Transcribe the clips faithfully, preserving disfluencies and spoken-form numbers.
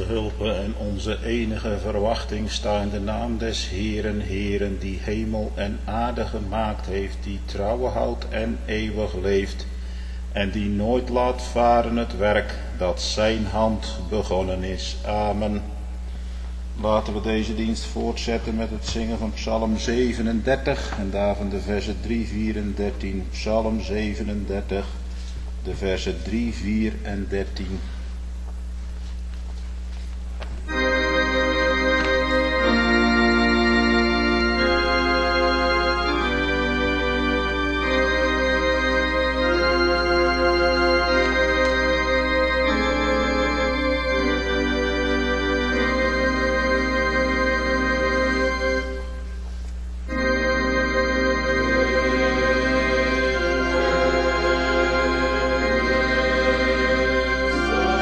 hulpe en onze enige verwachting sta in de naam des Heeren, Heeren, die hemel en aarde gemaakt heeft, die trouwe houdt en eeuwig leeft, en die nooit laat varen het werk dat zijn hand begonnen is. Amen. Laten we deze dienst voortzetten met het zingen van Psalm zevenendertig en daarvan de versen drie, vier en dertien. Psalm zevenendertig, de versen drie, vier en dertien. Zo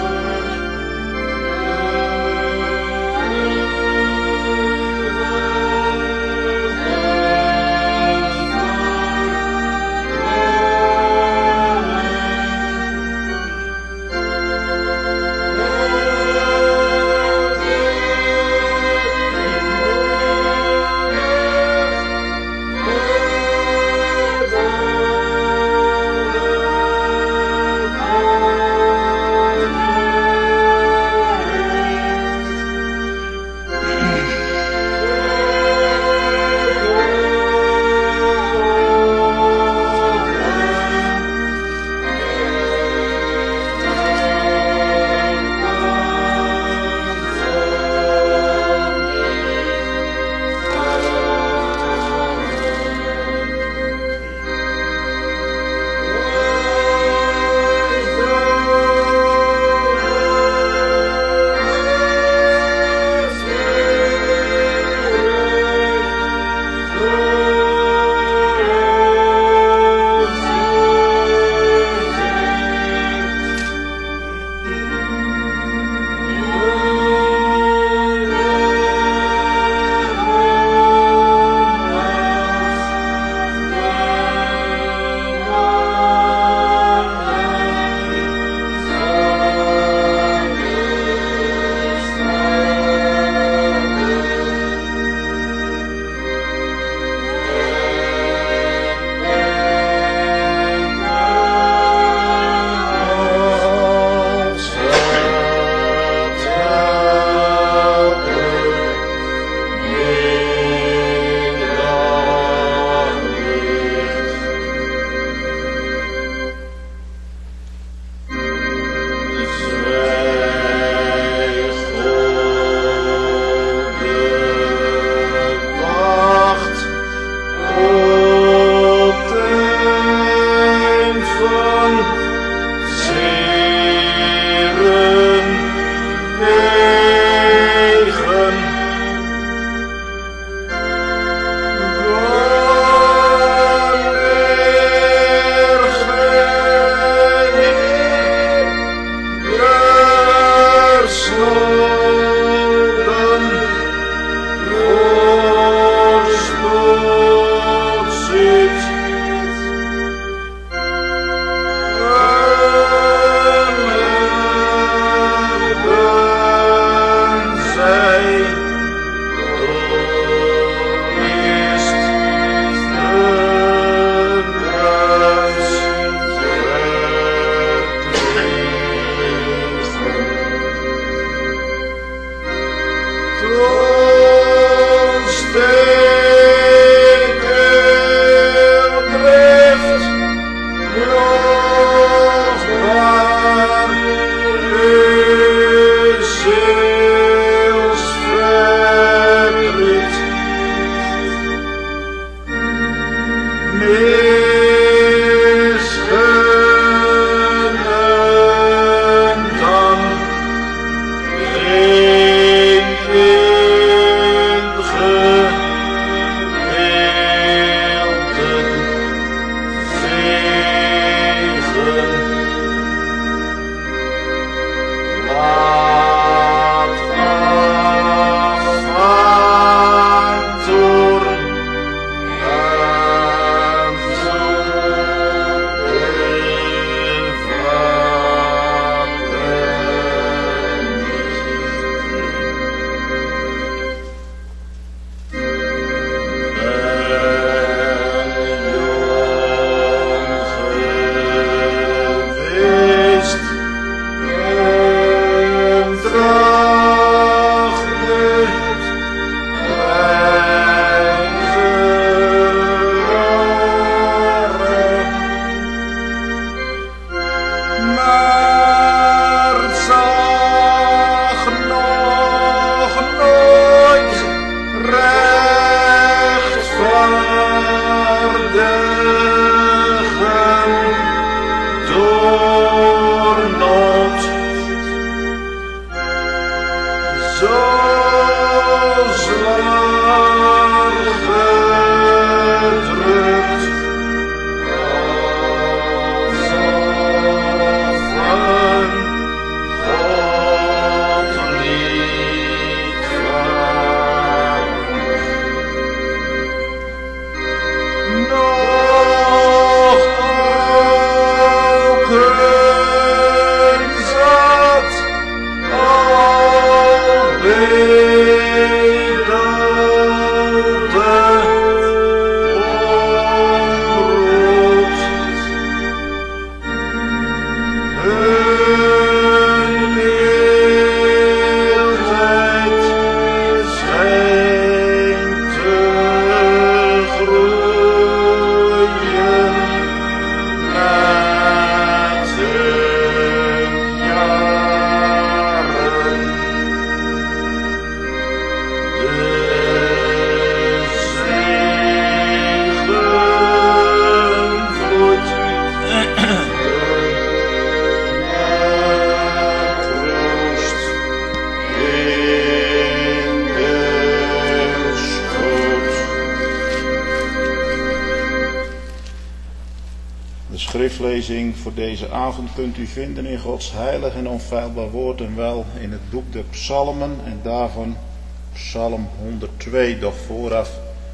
schriftlezing voor deze avond kunt u vinden in Gods heilig en onfeilbaar woord en wel in het boek der Psalmen en daarvan Psalm honderdtwee, doch vooraf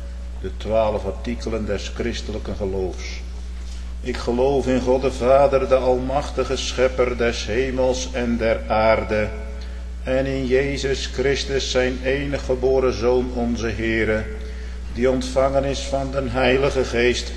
de twaalf artikelen des christelijke geloofs. Ik geloof in God de Vader, de almachtige schepper des hemels en der aarde, en in Jezus Christus zijn enige geboren Zoon onze Heere, die ontvangen is van den Heilige Geest,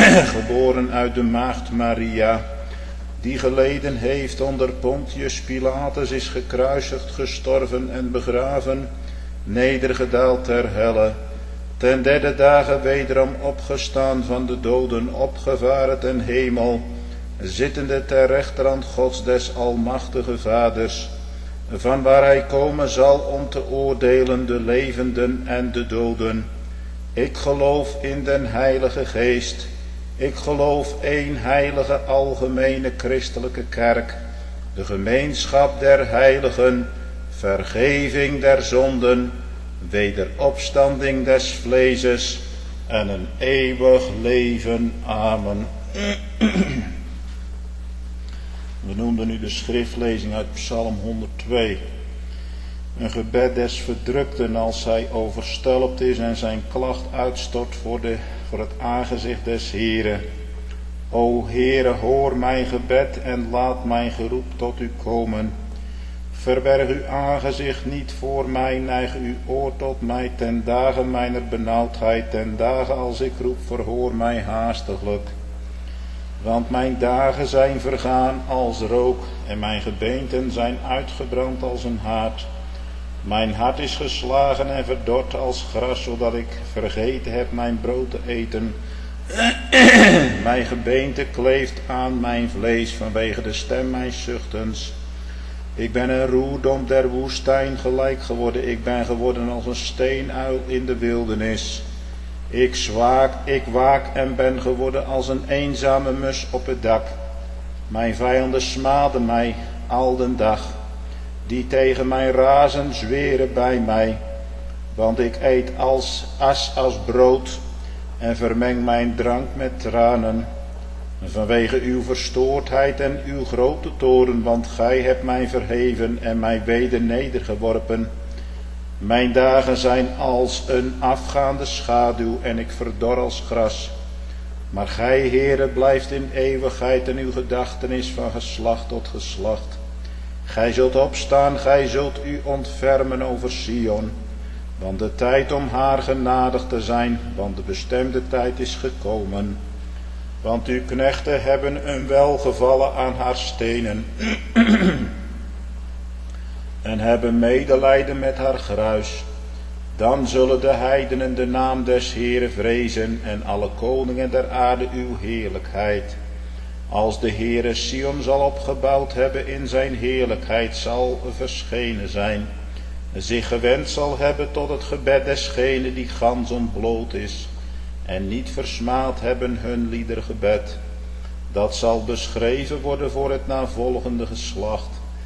geboren uit de maagd Maria, die geleden heeft onder Pontius Pilatus, is gekruisigd, gestorven en begraven, nedergedaald ter helle, ten derde dagen wederom opgestaan van de doden, opgevaren ten hemel, zittende ter rechterhand Gods des almachtige Vaders, van waar hij komen zal om te oordelen de levenden en de doden. Ik geloof in den Heilige Geest. Ik geloof één heilige algemene christelijke kerk, de gemeenschap der heiligen, vergeving der zonden, wederopstanding des vleeses en een eeuwig leven. Amen. We noemden nu de schriftlezing uit Psalm honderdtwee. Een gebed des verdrukten als hij overstelpt is en zijn klacht uitstort voor, de, voor het aangezicht des Heeren. O Heere, hoor mijn gebed en laat mijn geroep tot u komen. Verberg uw aangezicht niet voor mij, neig uw oor tot mij ten dagen mijner benauwdheid, ten dagen als ik roep, verhoor mij haastiglijk. Want mijn dagen zijn vergaan als rook en mijn gebeenten zijn uitgebrand als een haard. Mijn hart is geslagen en verdord als gras, zodat ik vergeten heb mijn brood te eten. Mijn gebeente kleeft aan mijn vlees vanwege de stem mijns zuchtens. Ik ben een roerdom der woestijn gelijk geworden. Ik ben geworden als een steenuil in de wildernis. Ik zwaak, ik waak en ben geworden als een eenzame mus op het dak. Mijn vijanden smaden mij al den dag, die tegen mij razen zweren bij mij. Want ik eet als as als brood en vermeng mijn drank met tranen. Vanwege uw verstoordheid en uw grote toorn, want gij hebt mij verheven en mij weder nedergeworpen. Mijn dagen zijn als een afgaande schaduw en ik verdor als gras. Maar gij, Heere, blijft in eeuwigheid en uw gedachtenis van geslacht tot geslacht. Gij zult opstaan, gij zult u ontfermen over Sion. Want de tijd om haar genadig te zijn, want de bestemde tijd is gekomen. Want uw knechten hebben een welgevallen aan haar stenen en hebben medelijden met haar gruis. Dan zullen de heidenen de naam des Heeren vrezen en alle koningen der aarde uw heerlijkheid. Als de Heere Sion zal opgebouwd hebben, in zijn heerlijkheid zal verschenen zijn, zich gewend zal hebben tot het gebed desgene die gans ontbloot is, en niet versmaad hebben hun liedergebed. Dat zal beschreven worden voor het navolgende geslacht.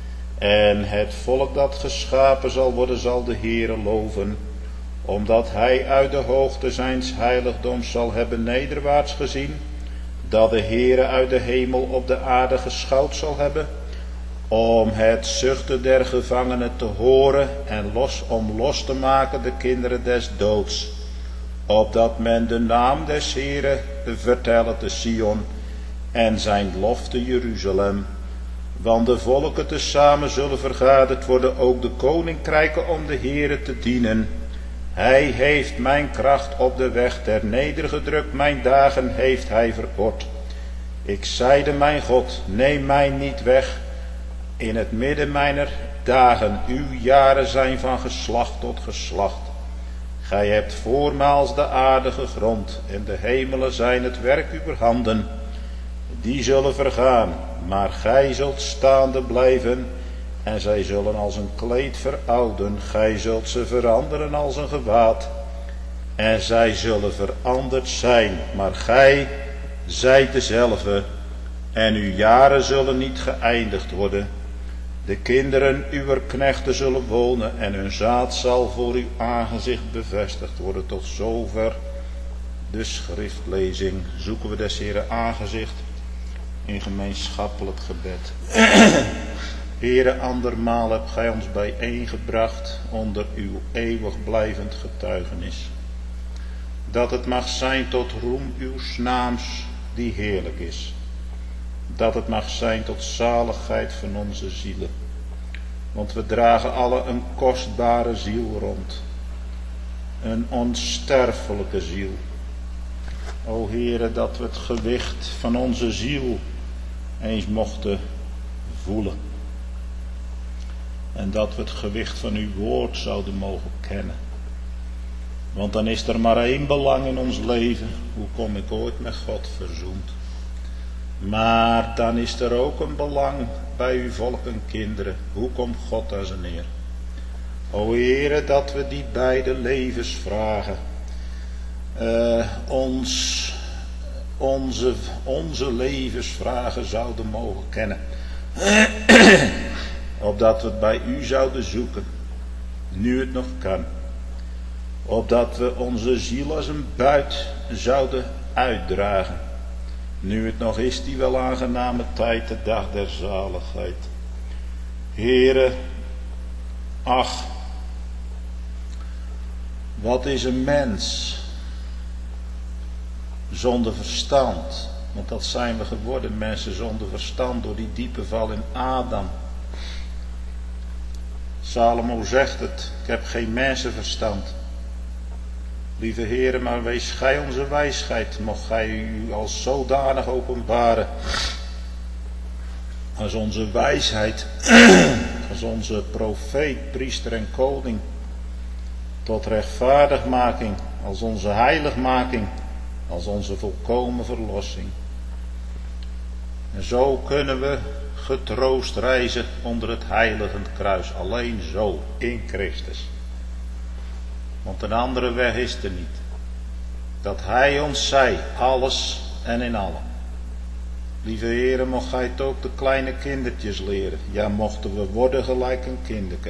En het volk dat geschapen zal worden, zal de Heere loven, omdat hij uit de hoogte zijns heiligdoms zal hebben nederwaarts gezien, dat de Heere uit de hemel op de aarde geschouwd zal hebben, om het zuchten der gevangenen te horen en los, om los te maken de kinderen des doods, opdat men de naam des Heere vertelle te Sion en zijn lof te Jeruzalem. Want de volken tezamen zullen vergaderd worden, ook de koninkrijken om de Heere te dienen. Hij heeft mijn kracht op de weg ter nedergedrukt, mijn dagen heeft hij verkort. Ik zeide mijn God, neem mij niet weg in het midden mijner dagen, uw jaren zijn van geslacht tot geslacht. Gij hebt voormaals de aarde gegrond en de hemelen zijn het werk uwer handen. Die zullen vergaan, maar gij zult staande blijven en zij zullen als een kleed verouden. Gij zult ze veranderen als een gewaad en zij zullen veranderd zijn, maar gij zijt dezelfde en uw jaren zullen niet geëindigd worden. De kinderen uwer knechten zullen wonen en hun zaad zal voor uw aangezicht bevestigd worden. Tot zover de schriftlezing. Zoeken we des Heeren aangezicht in gemeenschappelijk gebed. Heere, andermaal hebt gij ons bijeengebracht onder uw eeuwig blijvend getuigenis. Dat het mag zijn tot roem uws naams die heerlijk is. Dat het mag zijn tot zaligheid van onze zielen. Want we dragen alle een kostbare ziel rond. Een onsterfelijke ziel. O Heere, dat we het gewicht van onze ziel eens mochten voelen. En dat we het gewicht van uw woord zouden mogen kennen. Want dan is er maar één belang in ons leven. Hoe kom ik ooit met God verzoend? Maar dan is er ook een belang bij uw volk en kinderen. Hoe komt God aan zijn neer? O Heere, dat we die beide levensvragen uh, ons, onze, onze levensvragen zouden mogen kennen. Opdat we het bij u zouden zoeken, nu het nog kan. Opdat we onze ziel als een buit zouden uitdragen. Nu het nog is die wel aangename tijd, de dag der zaligheid. Heere, ach, wat is een mens zonder verstand? Want dat zijn we geworden, mensen zonder verstand, door die diepe val in Adam. Salomo zegt het, ik heb geen mensenverstand. Lieve Heere, maar wees gij onze wijsheid, mocht gij u als zodanig openbaren. Als onze wijsheid, als onze profeet, priester en koning, tot rechtvaardigmaking, als onze heiligmaking, als onze volkomen verlossing. En zo kunnen we getroost reizen onder het heiligend kruis, alleen zo, in Christus. Want een andere weg is er niet. Dat hij ons zei, alles en in allen. Lieve Heere, mocht gij het ook de kleine kindertjes leren. Ja, mochten we worden gelijk een kinderke.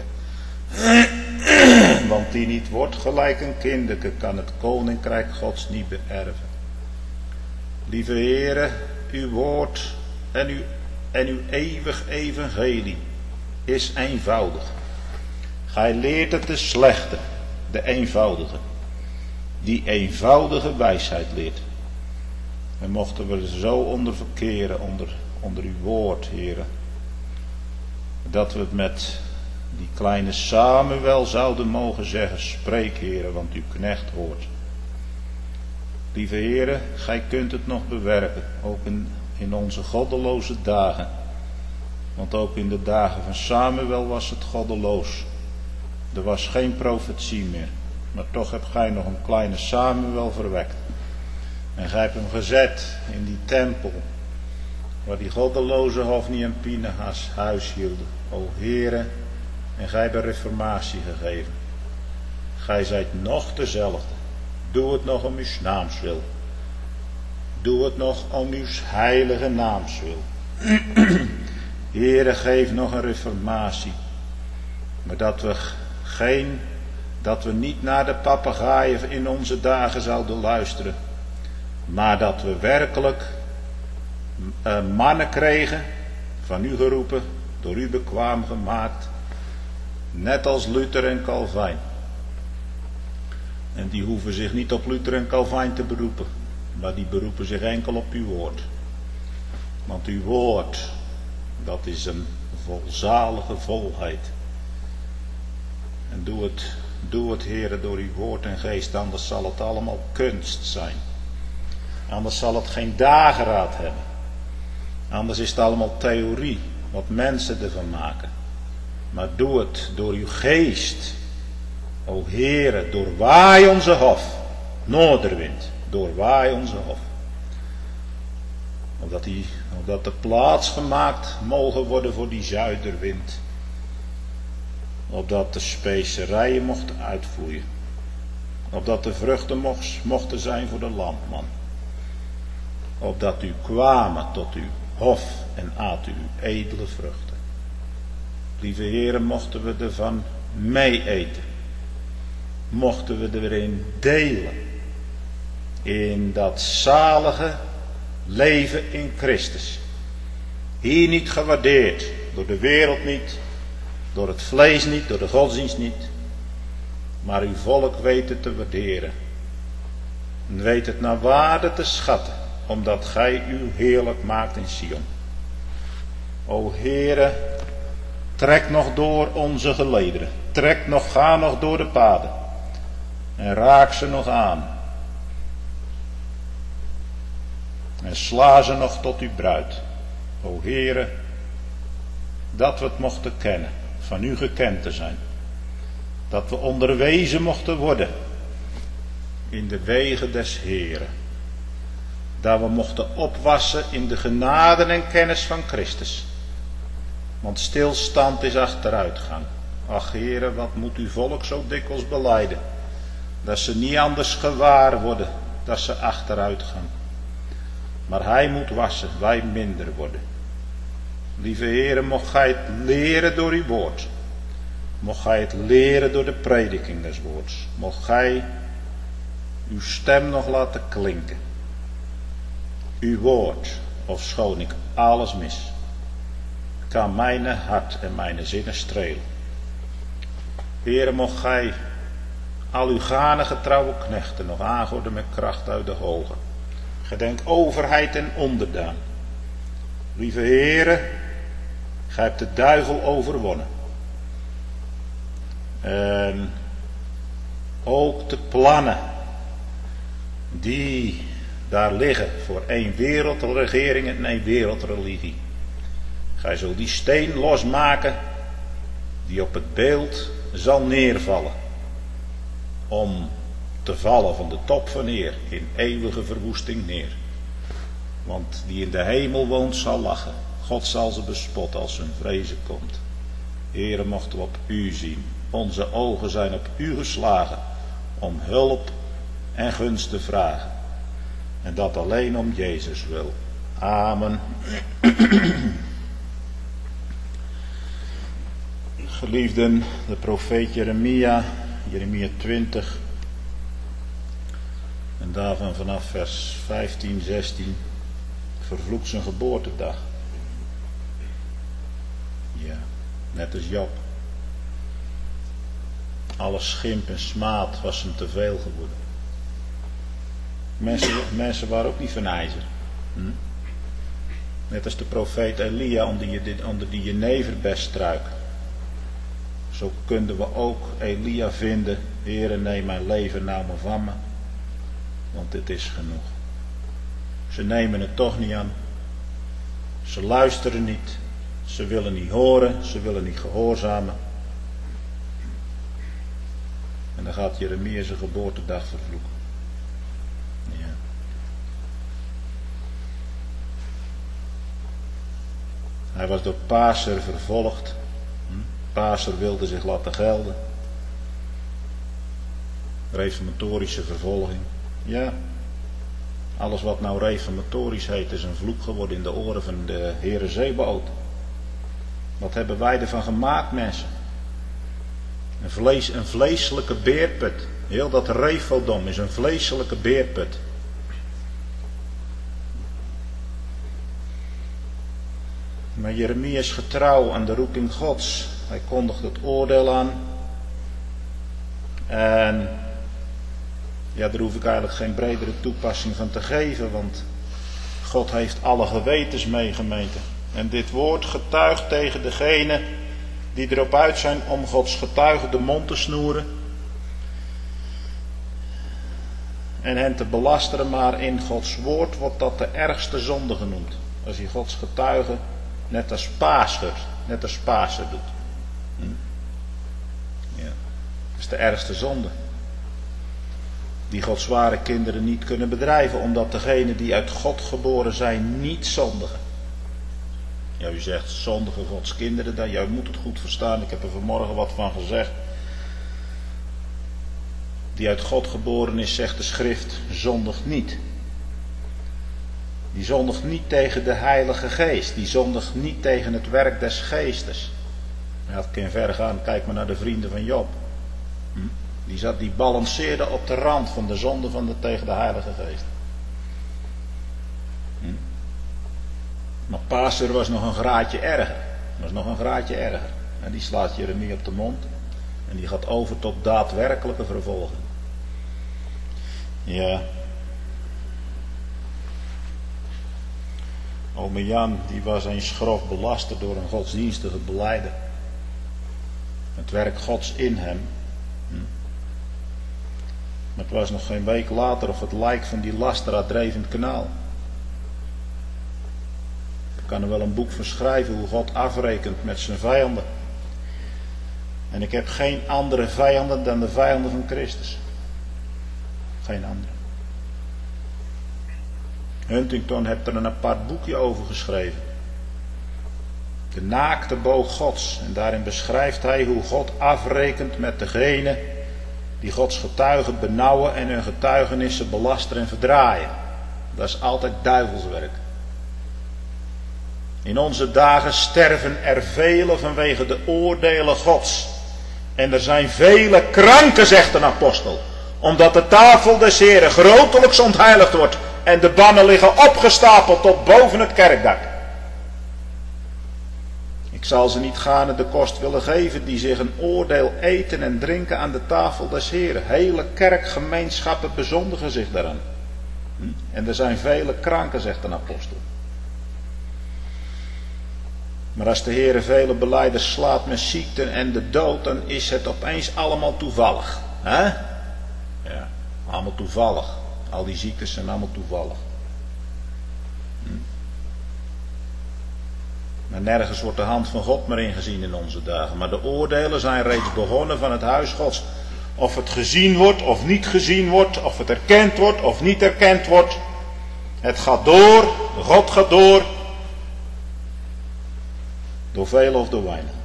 Want die niet wordt gelijk een kinderke, kan het koninkrijk Gods niet beërven. Lieve Heere, uw woord en uw, en uw eeuwig evangelie is eenvoudig. Gij leert het de slechte, de eenvoudige, die eenvoudige wijsheid leert. En mochten we er zo onder verkeren, onder, onder uw woord, Heere, dat we het met die kleine Samuel zouden mogen zeggen, spreek Heere, want uw knecht hoort. Lieve Heere, gij kunt het nog bewerken, ook in, in onze goddeloze dagen. Want ook in de dagen van Samuel was het goddeloos. Er was geen profetie meer, maar toch hebt gij nog een kleine Samuel verwekt. En gij hebt hem gezet in die tempel, waar die goddeloze Hofni en Pinehas huis hielden. O Heere, en gij hebt de reformatie gegeven. Gij zijt nog dezelfde. Doe het nog om uw naams wil. Doe het nog om uw heilige naams wil. Heere, geef nog een reformatie. Maar dat we geen, dat we niet naar de papegaaien in onze dagen zouden luisteren. Maar dat we werkelijk uh, mannen kregen, van u geroepen, door u bekwaam gemaakt. Net als Luther en Calvijn. En die hoeven zich niet op Luther en Calvijn te beroepen. Maar die beroepen zich enkel op uw woord. Want uw woord, dat is een volzalige volheid. En doe het, doe het, Heere, door uw woord en geest, anders zal het allemaal kunst zijn. Anders zal het geen dageraad hebben. Anders is het allemaal theorie, wat mensen ervan maken. Maar doe het door uw geest. O Heere, doorwaai onze hof. Noorderwind, doorwaai onze hof. Opdat, die, opdat de plaats gemaakt mogen worden voor die zuiderwind. Opdat de specerijen mochten uitvloeien. Opdat de vruchten mochten zijn voor de landman. Opdat u kwamen tot uw hof en aat uw edele vruchten. Lieve Heere, mochten we ervan mee eten. Mochten we erin delen. In dat zalige leven in Christus. Hier niet gewaardeerd. Door de wereld niet. Door het vlees niet. Door de godsdienst niet. Maar uw volk weet het te waarderen. En weet het naar waarde te schatten. Omdat gij u heerlijk maakt in Sion. O Heere, trek nog door onze gelederen. Trek nog, ga nog door de paden. En raak ze nog aan. En sla ze nog tot uw bruid. O Heere, dat we het mochten kennen. Van u gekend te zijn. Dat we onderwezen mochten worden. In de wegen des Heeren. Dat we mochten opwassen in de genade en kennis van Christus. Want stilstand is achteruitgang. Ach Heere, wat moet uw volk zo dikwijls belijden. Dat ze niet anders gewaar worden. Dat ze achteruit gaan. Maar hij moet wassen, wij minder worden. Lieve Heere, mocht gij het leren door uw woord. Mocht gij het leren door de prediking des woords. Mocht gij uw stem nog laten klinken. Uw woord, ofschoon ik alles mis, kan mijn hart en mijn zinnen strelen. Heere, mocht gij al uw gane getrouwe knechten nog aangorden met kracht uit de hoge. Gedenk overheid en onderdaan. Lieve Heere, gij hebt de duivel overwonnen. En ook de plannen die daar liggen voor één wereldregering en één wereldreligie. Gij zult die steen losmaken die op het beeld zal neervallen. Om te vallen van de top van Heer in eeuwige verwoesting neer. Want die in de hemel woont zal lachen. God zal ze bespotten als zijn vrezen komt. Heere, mochten we op u zien. Onze ogen zijn op u geslagen. Om hulp en gunst te vragen. En dat alleen om Jezus wil. Amen. Geliefden, de profeet Jeremia, Jeremia twintig. En daarvan vanaf vers vijftien, zestien. Vervloekt zijn geboortedag. Ja, net als Job. Alle schimp en smaad was hem te veel geworden. Mensen, mensen waren ook niet van ijzer. Hm? Net als de profeet Elia onder, je, onder die jeneverbestruik. Zo konden we ook Elia vinden. Heere, neem mijn leven nou maar van me. Want dit is genoeg. Ze nemen het toch niet aan. Ze luisteren niet. Ze willen niet horen. Ze willen niet gehoorzamen. En dan gaat Jeremia zijn geboortedag vervloeken. Ja. Hij was door Paaser vervolgd. Paaser wilde zich laten gelden. Reformatorische vervolging. Ja. Alles wat nou reformatorisch heet is een vloek geworden in de oren van de Heere Zebaoth. Wat hebben wij ervan gemaakt, mensen? Een, vlees, een vleeselijke beerput. Heel dat Rephodom is een vleeselijke beerput. Maar Jeremia is getrouw aan de roeping Gods. Hij kondigt het oordeel aan. En ja, daar hoef ik eigenlijk geen bredere toepassing van te geven, want God heeft alle gewetens meegemeten. En dit woord getuigt tegen degenen die erop uit zijn om Gods getuigen de mond te snoeren en hen te belasteren, maar in Gods woord wordt dat de ergste zonde genoemd. Als je Gods getuigen net als paaser, net als paaser doet. Hm? Ja, dat is de ergste zonde. Die Gods ware kinderen niet kunnen bedrijven, omdat degenen die uit God geboren zijn niet zondigen. Ja, u zegt zondigen Gods kinderen, dan, jij moet het goed verstaan, ik heb er vanmorgen wat van gezegd. Die uit God geboren is, zegt de schrift, zondigt niet. Die zondigt niet tegen de Heilige Geest, die zondigt niet tegen het werk des Geestes. Ja, dat kan ver gaan, kijk maar naar de vrienden van Job. Hm? Die, zat, die balanceerde op de rand van de zonde van de, tegen de Heilige Geest. Hm? Maar Pasur was nog een graadje erger. Was nog een graadje erger. En die slaat Jeremia op de mond. En die gaat over tot daadwerkelijke vervolging. Ja. Ome Jan, die was eens grof belasterd door een godsdienstige belijder. Het werk Gods in hem. Hm. Maar het was nog geen week later of het lijk van die lasteraar dreef in het kanaal. Ik kan er wel een boek van schrijven hoe God afrekent met zijn vijanden. En ik heb geen andere vijanden dan de vijanden van Christus. Geen andere. Huntington heeft er een apart boekje over geschreven. De naakte boog Gods. En daarin beschrijft hij hoe God afrekent met degenen die Gods getuigen benauwen en hun getuigenissen belasteren en verdraaien. Dat is altijd duivelswerk. In onze dagen sterven er velen vanwege de oordelen Gods. En er zijn vele kranken, zegt een apostel. Omdat de tafel des Heren grotelijks ontheiligd wordt. En de bannen liggen opgestapeld tot boven het kerkdak. Ik zal ze niet gaarne de kost willen geven die zich een oordeel eten en drinken aan de tafel des Heren. Hele kerkgemeenschappen bezondigen zich daaraan. En er zijn vele kranken, zegt een apostel. Maar als de Heere vele belijders slaat met ziekten en de dood, dan is het opeens allemaal toevallig. Hè? Ja, allemaal toevallig. Al die ziektes zijn allemaal toevallig. Hm. Maar nergens wordt de hand van God meer ingezien in onze dagen. Maar de oordelen zijn reeds begonnen van het huis Gods. Of het gezien wordt of niet gezien wordt, of het erkend wordt of niet erkend wordt. Het gaat door, de God gaat door. Door veel of door weinig.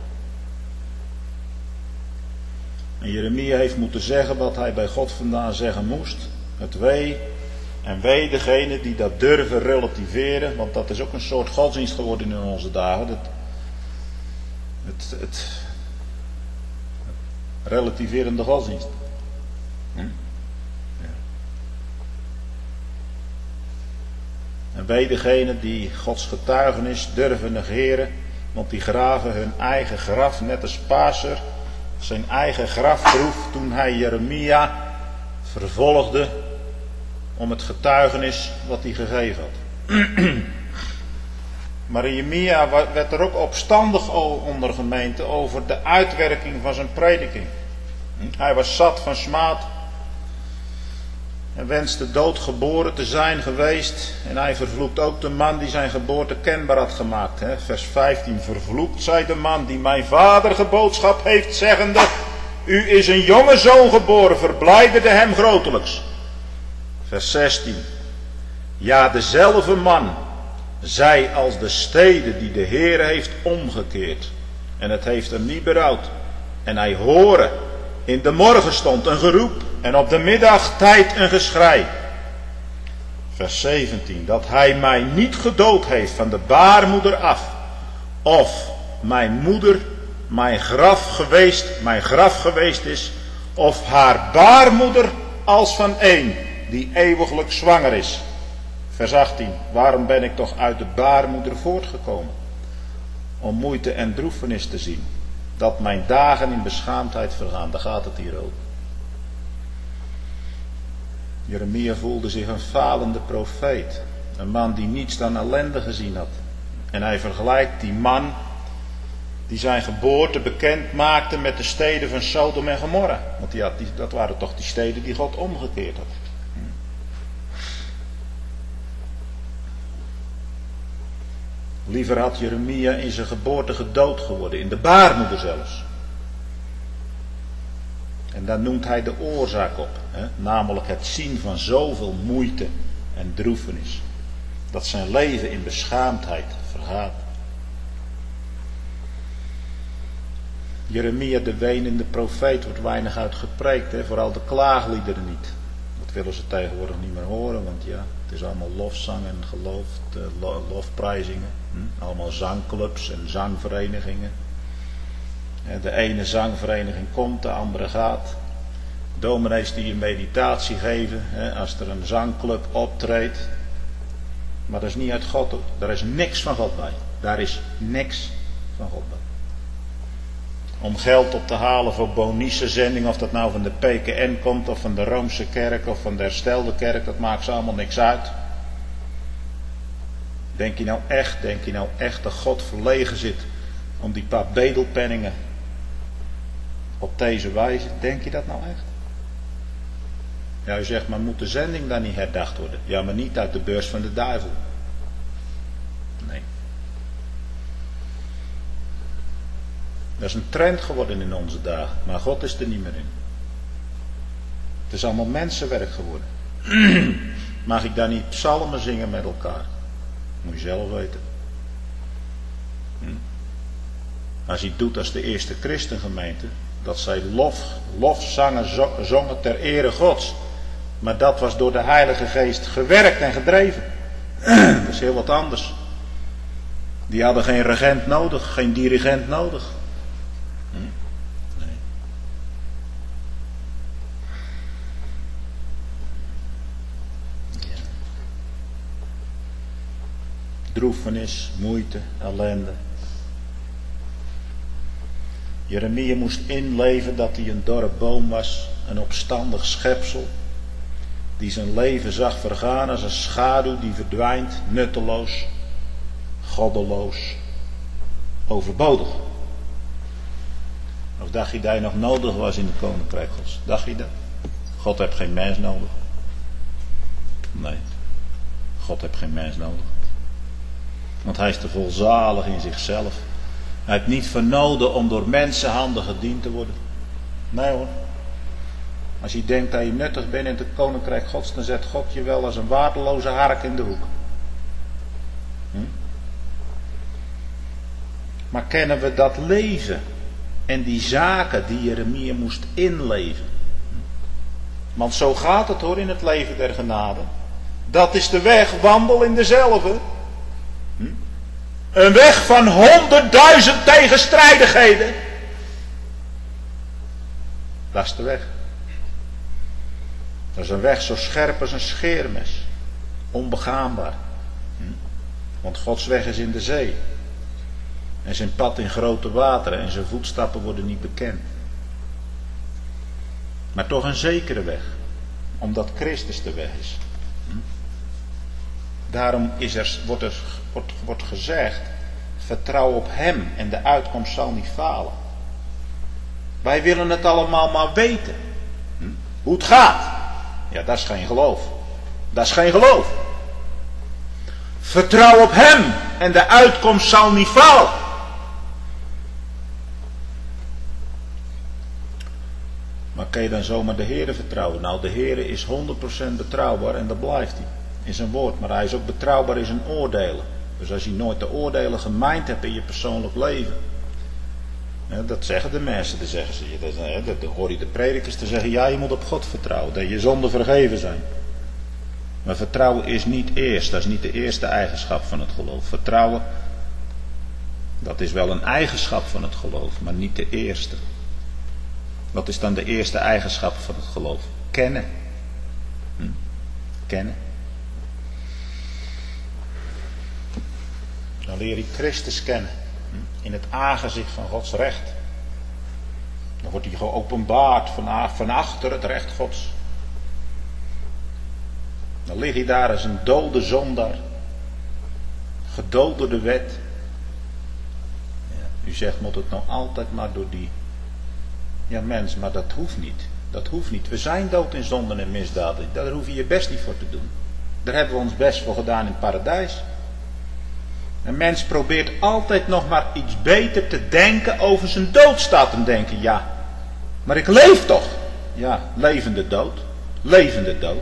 En Jeremia heeft moeten zeggen wat hij bij God vandaan zeggen moest. Het wee. En wee degene die dat durven relativeren. Want dat is ook een soort godsdienst geworden in onze dagen. Het, het, het relativerende godsdienst. Hm? Ja. En wee degene die Gods getuigenis durven negeren. Want die graven hun eigen graf, net als Pasur zijn eigen graf groef toen hij Jeremia vervolgde om het getuigenis wat hij gegeven had. Maar Jeremia werd er ook opstandig onder gemeente over de uitwerking van zijn prediking. Hij was zat van smaad. Hij wenste doodgeboren te zijn geweest. En hij vervloekt ook de man die zijn geboorte kenbaar had gemaakt. Hè? Vers vijftien. Vervloekt zij de man die mijn vader geboodschap heeft, zeggende: U is een jonge zoon geboren, verblijderde hem grotelijks. Vers zestien. Ja, dezelfde man zij als de steden die de Heer heeft omgekeerd. En het heeft hem niet berouwd. En hij hoorde in de morgenstond een geroep en op de middagtijd een geschrei. Vers zeventien. Dat hij mij niet gedood heeft van de baarmoeder af. Of mijn moeder mijn graf geweest, mijn graf geweest is, of haar baarmoeder als van een die eeuwiglijk zwanger is. Vers achttien. Waarom ben ik toch uit de baarmoeder voortgekomen? Om moeite en droefenis te zien. Dat mijn dagen in beschaamdheid vergaan. Daar gaat het hier over. Jeremia voelde zich een falende profeet. Een man die niets dan ellende gezien had. En hij vergelijkt die man die zijn geboorte bekend maakte met de steden van Sodom en Gomorra. Want die had, die, dat waren toch die steden die God omgekeerd had. Liever had Jeremia in zijn geboorte gedood geworden, in de baarmoeder zelfs. En daar noemt hij de oorzaak op, hè? Namelijk het zien van zoveel moeite en droefenis. Dat zijn leven in beschaamdheid vergaat. Jeremia, de wenende profeet, wordt weinig uit gepreekt, hè? Vooral de klaagliederen niet. Dat willen ze tegenwoordig niet meer horen, want ja, het is allemaal lofzang en geloof, lofprijzingen. Hm? Allemaal zangclubs en zangverenigingen. De ene zangvereniging komt, de andere gaat. Dominees die een meditatie geven, hè, als er een zangclub optreedt. Maar dat is niet uit God, hoor. Daar is niks van God bij. Daar is niks van God bij. Om geld op te halen voor Bonice-zending, of dat nou van de P K N komt, of van de Roomse kerk, of van de Herstelde kerk, dat maakt ze allemaal niks uit. Denk je nou echt, denk je nou echt dat God verlegen zit om die paar bedelpenningen op deze wijze? Denk je dat nou echt? Ja, u zegt, maar moet de zending dan niet herdacht worden? Ja, maar niet uit de beurs van de duivel. Nee. Dat is een trend geworden in onze dagen, maar God is er niet meer in. Het is allemaal mensenwerk geworden. Mag ik daar niet psalmen zingen met elkaar? Moet je zelf weten. Hm. Als hij het doet als de eerste christengemeente, dat zij lof, lofzangen zongen ter ere Gods. Maar dat was door de Heilige Geest gewerkt en gedreven. Dat is heel wat anders. Die hadden geen regent nodig, geen dirigent nodig. Hm? Nee. Ja. Droefenis, moeite, ellende. Jeremia moest inleven dat hij een dorre boom was, een opstandig schepsel, die zijn leven zag vergaan als een schaduw die verdwijnt, nutteloos, goddeloos, overbodig. Of dacht je dat hij nog nodig was in de koninkrijk Gods? Dacht je dat? God heeft geen mens nodig. Nee, God heeft geen mens nodig. Want hij is te volzalig in zichzelf. Hij heeft niet vernoden om door mensenhanden gediend te worden. Nee hoor. Als je denkt dat je nuttig bent in het koninkrijk Gods, dan zet God je wel als een waardeloze hark in de hoek. Hm? Maar kennen we dat leven en die zaken die Jeremia moest inleven? Want zo gaat het hoor in het leven der genade. Dat is de weg, wandel in dezelfde. Hm? Een weg van honderdduizend tegenstrijdigheden. Dat is de weg. Dat is een weg zo scherp als een scheermes. Onbegaanbaar. Hm? Want Gods weg is in de zee. En zijn pad in grote wateren. En zijn voetstappen worden niet bekend. Maar toch een zekere weg. Omdat Christus de weg is. Hm? Daarom is er, wordt, er, wordt, wordt gezegd. Vertrouw op hem. En de uitkomst zal niet falen. Wij willen het allemaal maar weten. Hm? Hoe het gaat. Ja, dat is geen geloof. Dat is geen geloof. Vertrouw op hem. En de uitkomst zal niet falen. Maar kan je dan zomaar de Heere vertrouwen? Nou, de Heere is honderd procent betrouwbaar en dat blijft hij. In zijn woord. Maar hij is ook betrouwbaar in zijn oordelen. Dus als je nooit de oordelen gemijnd hebt in je persoonlijk leven. Ja, dat zeggen de mensen. Dan zeggen ze, dat, dan hoor je de predikers te zeggen, ja, je moet op God vertrouwen. Dat je zonden vergeven zijn. Maar vertrouwen is niet eerst. Dat is niet de eerste eigenschap van het geloof. Vertrouwen Dat is wel een eigenschap van het geloof, maar niet de eerste. Wat is dan de eerste eigenschap van het geloof? Kennen. Hm? Kennen. Dan leer je Christus kennen. Hm? In het aangezicht van Gods recht. Dan wordt hij geopenbaard van, van achter het recht Gods. Dan lig je daar als een dode zondaar. Gedood door de wet. Ja, u zegt, moet het nou altijd maar door die... Ja mens, maar dat hoeft niet. Dat hoeft niet. We zijn dood in zonden en misdaden. Daar hoef je je best niet voor te doen. Daar hebben we ons best voor gedaan in het paradijs. Een mens probeert altijd nog maar iets beter te denken over zijn doodstaat en denken, ja, maar ik leef toch? Ja, levende dood. Levende dood.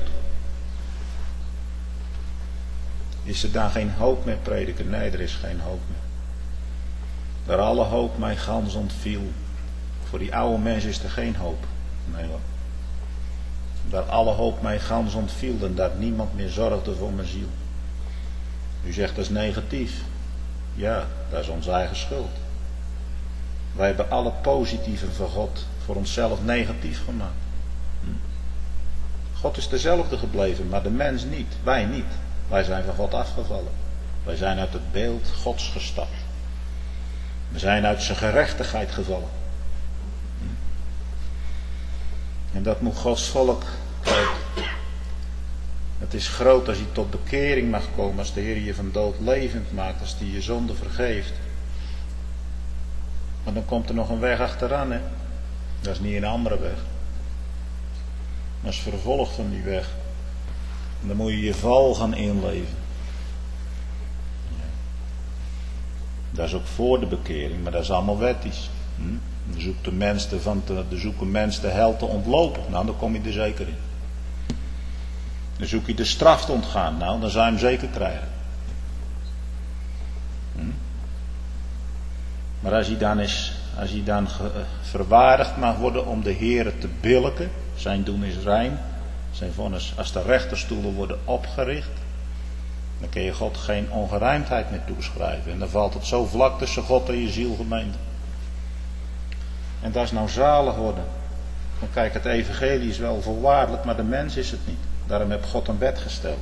Is er dan geen hoop meer, prediker? Nee, er is geen hoop meer. Daar alle hoop mij gans ontviel. Voor die oude mens is er geen hoop. Nee hoor. Daar alle hoop mij gans ontviel en dat niemand meer zorgde voor mijn ziel. U zegt dat is negatief. Ja, dat is onze eigen schuld. Wij hebben alle positieve van God voor onszelf negatief gemaakt. Hm. God is dezelfde gebleven, maar de mens niet. Wij niet. Wij zijn van God afgevallen. Wij zijn uit het beeld Gods gestapt. We zijn uit zijn gerechtigheid gevallen. Hm. En dat moet Gods volk weten. Het is groot als je tot bekering mag komen, als de Heer je van dood levend maakt, als hij je zonde vergeeft. Maar dan komt er nog een weg achteraan, hè. Dat is niet een andere weg. Dat is vervolg van die weg. En dan moet je je val gaan inleven. Ja. Dat is ook voor de bekering, maar dat is allemaal wettisch. Hm? Dan zoekt de mens de, van te, de zoeken mens de hel te ontlopen. Nou, dan kom je er zeker in. Dan zoek je de straf te ontgaan. Nou, dan zou je hem zeker krijgen. Hm? Maar als hij dan, is, als hij dan ge, uh, verwaardigd mag worden om de Heere te billijken. Zijn doen is rein. Zijn vonnis, als de rechterstoelen worden opgericht. Dan kun je God geen ongerijmdheid meer toeschrijven. En dan valt het zo vlak tussen God en je zielgemeente. En dat is nou zalig worden. Want kijk, het evangelie is wel voorwaardelijk, maar de mens is het niet. Daarom heeft God een wet gesteld.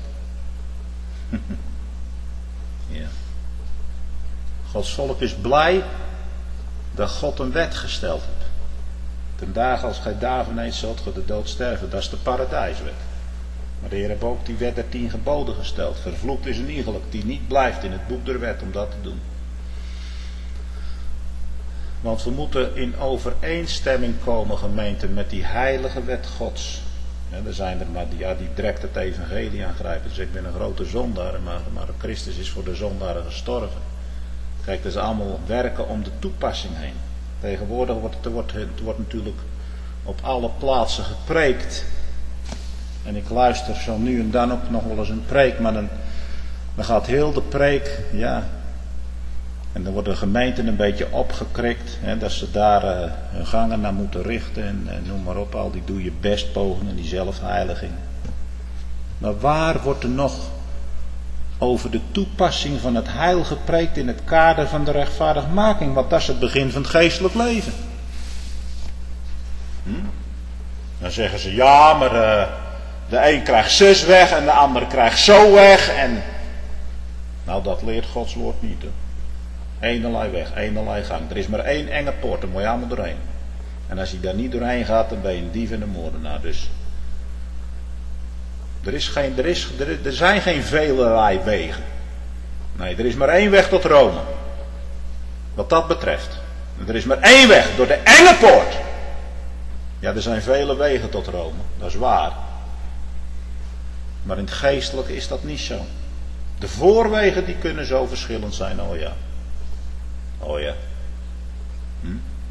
Ja. Gods volk is blij dat God een wet gesteld heeft. Ten dagen als gij daarvan eet, zult ge de dood sterven. Dat is de paradijswet. Maar de Heer heeft ook die wet der tien geboden gesteld. Vervloekt is een iegelijk die niet blijft in het boek der wet om dat te doen. Want we moeten in overeenstemming komen, gemeente, met die heilige wet Gods. Ja, er zijn er maar die, ja, die direct het evangelie aangrijpen. Dus ik ben een grote zondaar, maar, maar Christus is voor de zondaren gestorven. Kijk, dat is allemaal werken om de toepassing heen. Tegenwoordig wordt het, wordt, het wordt natuurlijk op alle plaatsen gepreekt. En ik luister zo nu en dan ook nog wel eens een preek, maar dan, dan gaat heel de preek, ja... En dan worden de gemeenten een beetje opgekrikt. Hè, dat ze daar uh, hun gangen naar moeten richten. En, en noem maar op, al die doe je best pogingen, die zelfheiliging. Maar waar wordt er nog over de toepassing van het heil gepreekt in het kader van de rechtvaardigmaking? Want dat is het begin van het geestelijk leven. Hm? Dan zeggen ze, ja, maar uh, de een krijgt zus weg en de ander krijgt zo weg. En... Nou, dat leert Gods woord niet, hoor. Eenerlei weg, eenerlei gang. Er is maar één enge poort, daar moet je allemaal doorheen. En als je daar niet doorheen gaat, dan ben je een dief en een moordenaar. Dus er, is geen, er, is, er, er zijn geen velerlei wegen. Nee, er is maar één weg tot Rome. Wat dat betreft. Er is maar één weg, door de enge poort. Ja, er zijn vele wegen tot Rome, dat is waar. Maar in het geestelijke is dat niet zo. De voorwegen die kunnen zo verschillend zijn, oh ja. Oh ja. Hm?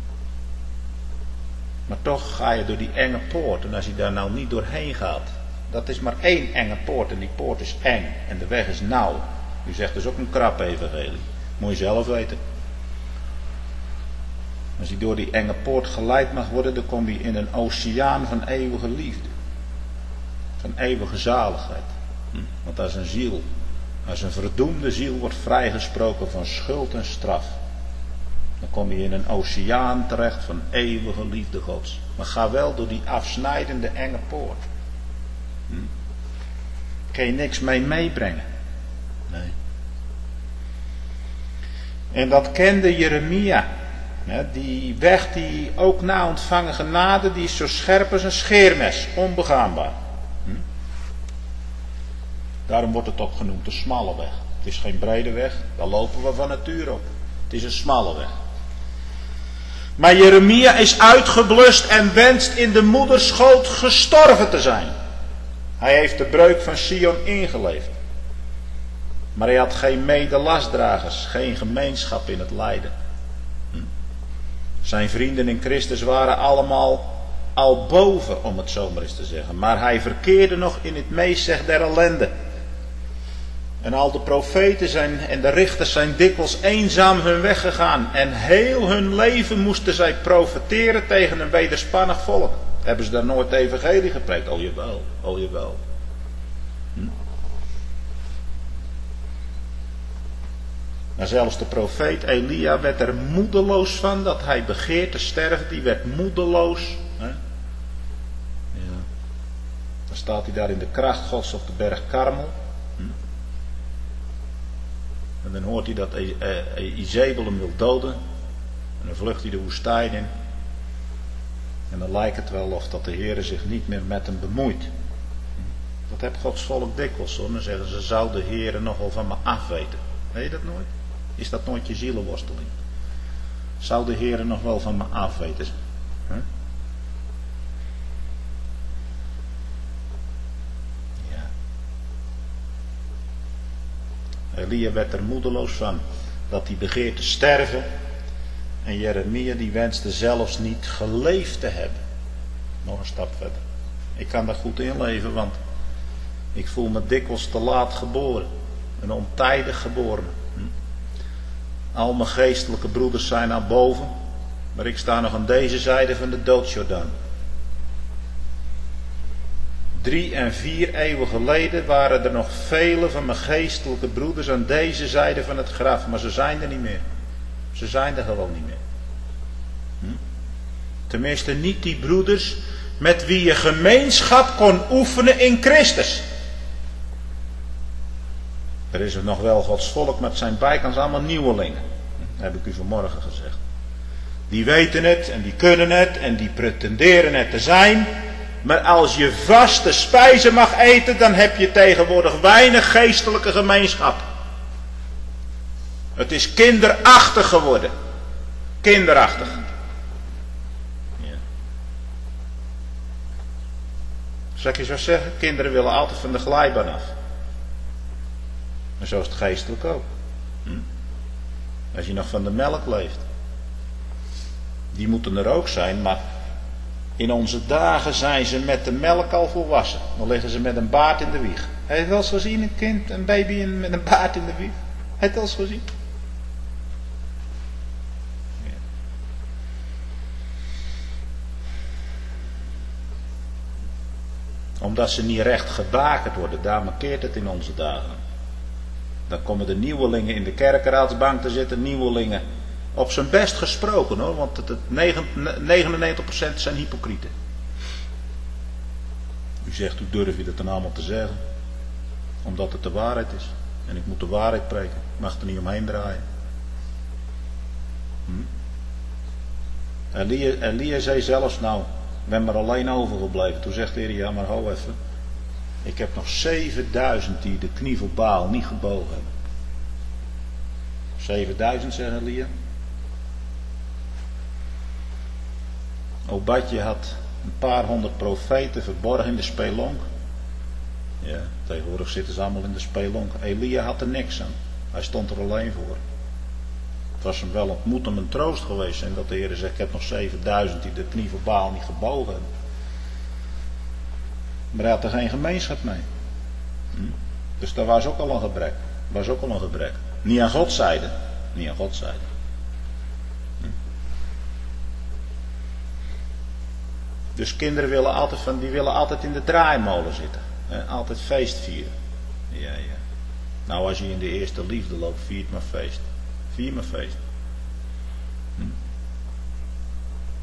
Maar toch ga je door die enge poort. En als je daar nou niet doorheen gaat. Dat is maar één enge poort. En die poort is eng. En de weg is nauw. U zegt dus ook een krap evangelie. Moet je zelf weten. Als je door die enge poort geleid mag worden. Dan kom je in een oceaan van eeuwige liefde. Van eeuwige zaligheid. Hm? Want als een ziel. Als een verdoemde ziel wordt vrijgesproken van schuld en straf. Dan kom je in een oceaan terecht van eeuwige liefde Gods. Maar ga wel door die afsnijdende enge poort. Hm? Kun je niks mee meebrengen. Nee. En dat kende Jeremia. Die weg die ook na ontvangen genade, die is zo scherp als een scheermes. Onbegaanbaar. Hm? Daarom wordt het ook genoemd de smalle weg. Het is geen brede weg, daar lopen we van nature op. Het is een smalle weg. Maar Jeremia is uitgeblust en wenst in de moederschoot gestorven te zijn. Hij heeft de breuk van Sion ingeleefd. Maar hij had geen medelastdragers, geen gemeenschap in het lijden. Hm. Zijn vrienden in Christus waren allemaal al boven, om het zo maar eens te zeggen. Maar hij verkeerde nog in het meestzeg der ellende. En al de profeten zijn, en de richters zijn dikwijls eenzaam hun weg gegaan. En heel hun leven moesten zij profeteren tegen een wederspannig volk. Hebben ze daar nooit de evangelie gepreekt? Oh jawel, oh jawel. Hm? Maar zelfs de profeet Elia werd er moedeloos van dat hij begeert te sterven. Die werd moedeloos. Hè? Ja. Dan staat hij daar in de kracht Gods op de berg Karmel. Hm? En dan hoort hij dat Izebel hem wil doden. En dan vlucht hij de woestijn in. En dan lijkt het wel of dat de Heer zich niet meer met hem bemoeit. Dat heeft Gods volk dikwijls hoor. Dan zeggen ze, zou de Heer nogal van me afweten. Weet je dat nooit? Is dat nooit je zielenworsteling? Zou de Heer nog wel van me afweten? Huh? Ja. Elia werd er moedeloos van dat hij begeert te sterven. En Jeremia die wenste zelfs niet geleefd te hebben. Nog een stap verder. Ik kan daar goed in leven, want ik voel me dikwijls te laat geboren. Een ontijdig geboren. Hm? Al mijn geestelijke broeders zijn naar boven. Maar ik sta nog aan deze zijde van de doodsjordaan. Drie en vier eeuwen geleden waren er nog vele van mijn geestelijke broeders aan deze zijde van het graf. Maar ze zijn er niet meer. Ze zijn er gewoon niet meer. Hm? Tenminste niet die broeders met wie je gemeenschap kon oefenen in Christus. Er is er nog wel Gods volk, maar het zijn bijkans allemaal nieuwelingen. Dat heb ik u vanmorgen gezegd. Die weten het en die kunnen het en die pretenderen het te zijn. Maar als je vaste spijzen mag eten, dan heb je tegenwoordig weinig geestelijke gemeenschap. Het is kinderachtig geworden. Kinderachtig. Ja. Zal ik je zo zeggen? Kinderen willen altijd van de glijbaan af. En zo is het geestelijk ook. Hm? Als je nog van de melk leeft. Die moeten er ook zijn, maar in onze dagen zijn ze met de melk al volwassen. Dan liggen ze met een baard in de wieg. Heb je wel eens gezien een kind, een baby met een baard in de wieg? Heb je het wel eens gezien? Ja. Omdat ze niet recht gebakerd worden, daar markeert het in onze dagen. Dan komen de nieuwelingen in de kerkenraadsbank te zitten, nieuwelingen. Op zijn best gesproken hoor, want het, het negenennegentig procent zijn hypocrieten. U zegt, hoe durf je dat dan allemaal te zeggen? Omdat het de waarheid is. En ik moet de waarheid preken. Ik mag er niet omheen draaien. Hm? Elia, Elia zei zelfs, nou, ik ben maar alleen overgebleven. Toen zegt de Heer, ja maar hou even. Ik heb nog zevenduizend die de knie voor Baal niet gebogen hebben. zevenduizend, zegt Elia. Obadje had een paar honderd profeten verborgen in de spelonk. Ja, tegenwoordig zitten ze allemaal in de spelonk. Elia had er niks aan. Hij stond er alleen voor. Het was hem wel ontmoet en een troost geweest. En dat de Heer zegt, ik heb nog zevenduizend die de knie voor Baal niet gebogen hebben. Maar hij had er geen gemeenschap mee. Hm? Dus daar was ook al een gebrek. was ook al een gebrek. Niet aan Gods zijde. Niet aan Gods zijde. Hm? Dus kinderen willen altijd, van, die willen altijd in de draaimolen zitten. Hè? Altijd feest vieren. Ja, ja. Nou, als je in de eerste liefde loopt, viert maar feest. Vier maar feest. Hm?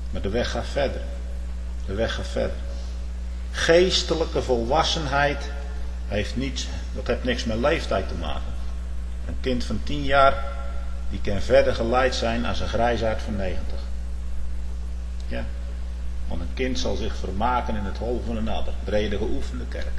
Maar de weg gaat verder. De weg gaat verder. Geestelijke volwassenheid heeft niets, dat heeft niks met leeftijd te maken. Een kind van tien jaar, die kan verder geleid zijn als een grijsaard van negentig. Ja. Want een kind zal zich vermaken in het hol van een adder. Brede geoefende kerk.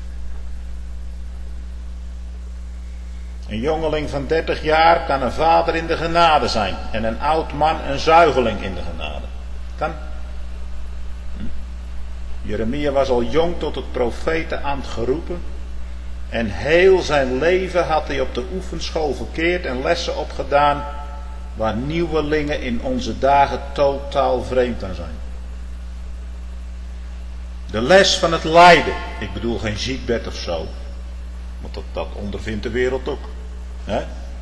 Een jongeling van dertig jaar kan een vader in de genade zijn. En een oud man een zuigeling in de genade. Kan. Hm. Jeremia was al jong tot het profetenambt geroepen. En heel zijn leven had hij op de oefenschool verkeerd en lessen opgedaan. Waar nieuwelingen in onze dagen totaal vreemd aan zijn. De les van het lijden. Ik bedoel geen ziekbed of zo. Want dat, dat ondervindt de wereld ook. He?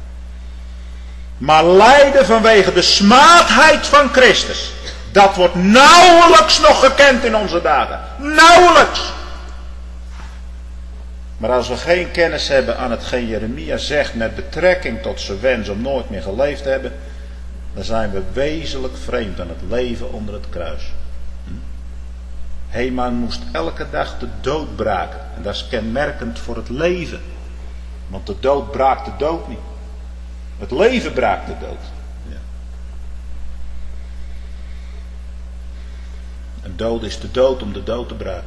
Maar lijden vanwege de smaadheid van Christus. Dat wordt nauwelijks nog gekend in onze dagen. Nauwelijks. Maar als we geen kennis hebben aan hetgeen Jeremia zegt met betrekking tot zijn wens om nooit meer geleefd te hebben, dan zijn we wezenlijk vreemd aan het leven onder het kruis. Heman moest elke dag de dood braken. En dat is kenmerkend voor het leven. Want de dood braakt de dood niet. Het leven braakt de dood. Ja. Een dood is de dood om de dood te braken.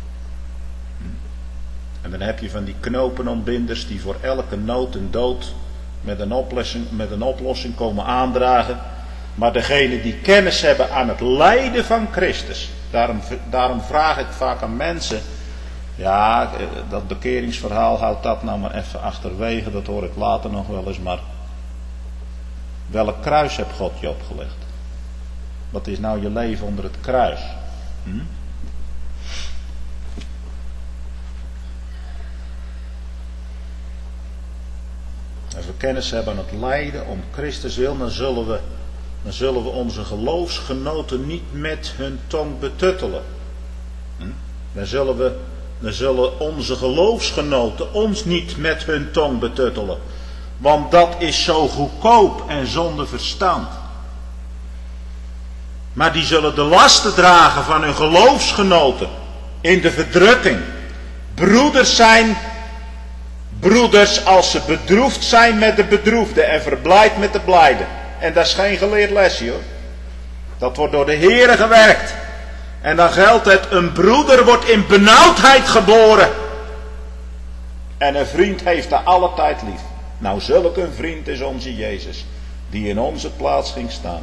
En dan heb je van die knopenontbinders die voor elke nood en dood met een oplossing, met een oplossing komen aandragen. Maar degene die kennis hebben aan het lijden van Christus. Daarom, daarom vraag ik vaak aan mensen. Ja, dat bekeringsverhaal, houdt dat nou maar even achterwege. Dat hoor ik later nog wel eens. Maar welk kruis heb God je opgelegd? Wat is nou je leven onder het kruis? Hm? Als we kennis hebben aan het lijden om Christus wil, dan zullen we, dan zullen we onze geloofsgenoten niet met hun tong betuttelen. Hm? Dan zullen we, dan zullen onze geloofsgenoten ons niet met hun tong betuttelen. Want dat is zo goedkoop en zonder verstand. Maar die zullen de lasten dragen van hun geloofsgenoten in de verdrukking. Broeders zijn broeders als ze bedroefd zijn met de bedroefde en verblijd met de blijde. En dat is geen geleerd lesje hoor. Dat wordt door de Heere gewerkt. En dan geldt het, een broeder wordt in benauwdheid geboren. En een vriend heeft daar alle tijd lief. Nou, zulk een vriend is onze Jezus, die in onze plaats ging staan.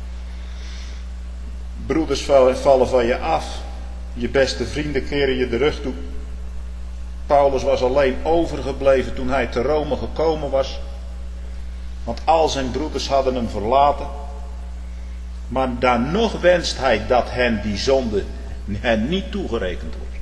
Broeders vallen van je af. Je beste vrienden keren je de rug toe. Paulus was alleen overgebleven toen hij te Rome gekomen was. Want al zijn broeders hadden hem verlaten. Maar dan nog wenst hij dat hen die zonde hen niet toegerekend wordt.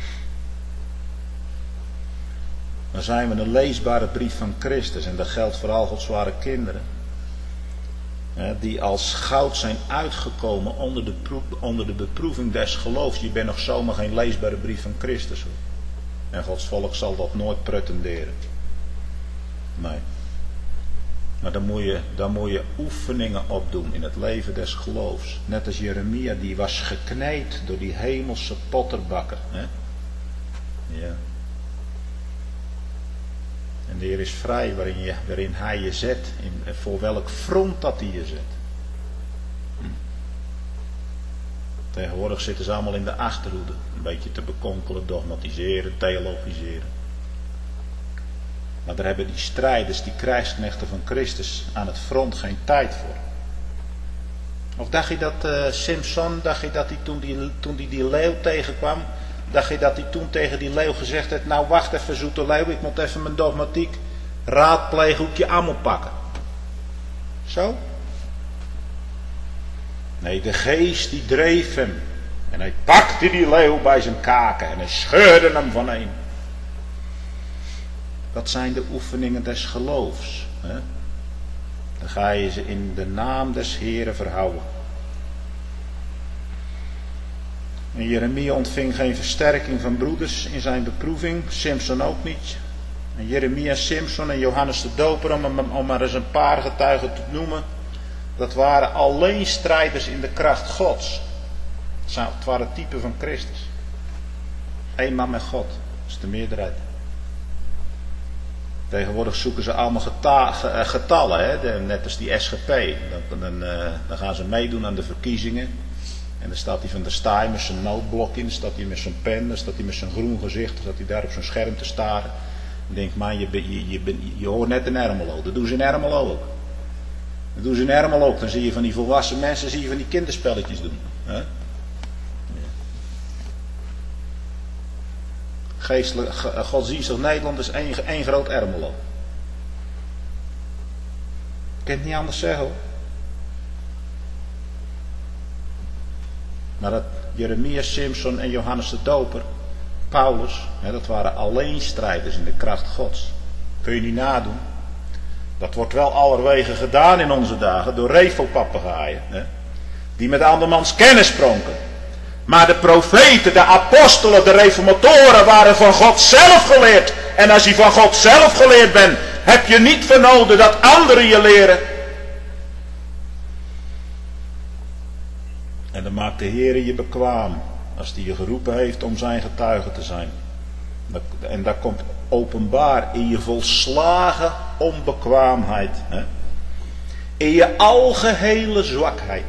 Dan zijn we een leesbare brief van Christus. En dat geldt vooral voor zware kinderen. Die als goud zijn uitgekomen onder de, onder de beproeving des geloofs. Je bent nog zomaar geen leesbare brief van Christus hoor. En Gods volk zal dat nooit pretenderen. Nee. Maar dan moet je, dan moet je oefeningen opdoen in het leven des geloofs. Net als Jeremia, die was gekneed door die hemelse potterbakker. Hè? Ja. En de Heer is vrij waarin, je, waarin hij je zet. In, voor welk front dat hij je zet. Hm. Tegenwoordig zitten ze allemaal in de achterhoede. Een beetje te bekonkelen, dogmatiseren, theologiseren. Maar daar hebben die strijders, die krijgsknechten van Christus aan het front geen tijd voor. Of dacht je dat uh, Simpson, dacht je dat hij toen die, toen die, die leeuw tegenkwam, dacht je dat hij toen tegen die leeuw gezegd heeft, nou wacht even zoete leeuw, ik moet even mijn dogmatiek raadplegen hoe ik je aan moet pakken. Zo? Nee, de geest die dreef hem. En hij pakte die leeuw bij zijn kaken en hij scheurde hem vaneen. Dat zijn de oefeningen des geloofs. Hè? Dan ga je ze in de naam des Heeren verhouden. En Jeremia ontving geen versterking van broeders in zijn beproeving. Simson ook niet. En Jeremia, Simson en Johannes de Doper, om, om maar eens een paar getuigen te noemen. Dat waren alleen strijders in de kracht Gods. Het waren typen van Christus. Eén man met God. Dat is de meerderheid. Tegenwoordig zoeken ze allemaal geta- getallen. Hè? De, net als die S G P. Dan, dan, dan gaan ze meedoen aan de verkiezingen. En dan staat hij van der Staaij met zijn noodblok in. Dan staat hij met zijn pen. Dan staat hij met zijn groen gezicht. Dan staat hij daar op zijn scherm te staren. Dan denk ik, man, je, je, je, je, je hoort net in Ermelo. Dat doen ze in Ermelo ook. Dat doen ze in Ermelo ook. Dan zie je van die volwassen mensen, zie je van die kinderspelletjes doen. Hè? Geestelijk, godsdienstig Nederland is één, één groot Ermelo. Ik kan het niet anders zeggen hoor. Maar dat Jeremia, Simson en Johannes de Doper, Paulus, hè, dat waren alleen strijders in de kracht Gods. Kun je niet nadoen. Dat wordt wel allerwege gedaan in onze dagen door revelpapegaaien. Hè, die met andermans kennis pronken. Maar de profeten, de apostelen, de reformatoren waren van God zelf geleerd. En als je van God zelf geleerd bent, heb je niet vernomen dat anderen je leren. En dan maakt de Heer je bekwaam als hij je geroepen heeft om zijn getuige te zijn. En dat komt openbaar in je volslagen onbekwaamheid. Hè? In je algehele zwakheid.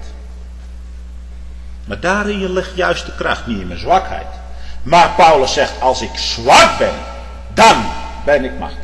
Maar daarin ligt juist de kracht, niet in mijn zwakheid. Maar Paulus zegt, als ik zwak ben, dan ben ik machtig.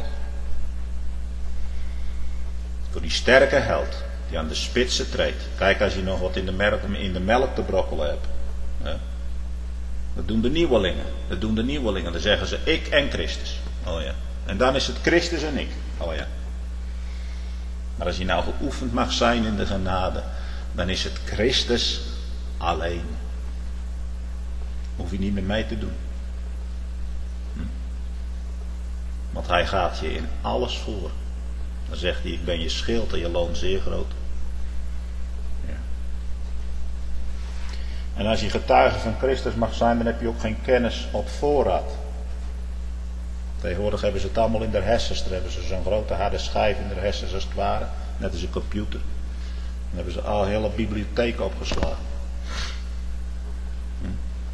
Voor die sterke held, die aan de spitsen treedt. Kijk, als je nog wat in de melk, in de melk te brokkelen hebt. Hè? Dat doen de nieuwelingen. Dat doen de nieuwelingen. Dan zeggen ze, ik en Christus. Oh ja. En dan is het Christus en ik. Oh ja. Maar als je nou geoefend mag zijn in de genade, dan is het Christus alleen. Hoef je niet meer mee te doen. Hm. Want hij gaat je in alles voor. Dan zegt hij, ik ben je schild en je loon zeer groot. Ja. En als je getuige van Christus mag zijn, dan heb je ook geen kennis op voorraad. Tegenwoordig hebben ze het allemaal in de hersens. Daar hebben ze zo'n grote harde schijf in de hersens als het ware. Net als een computer. Dan hebben ze al een hele bibliotheek opgeslagen. Hm?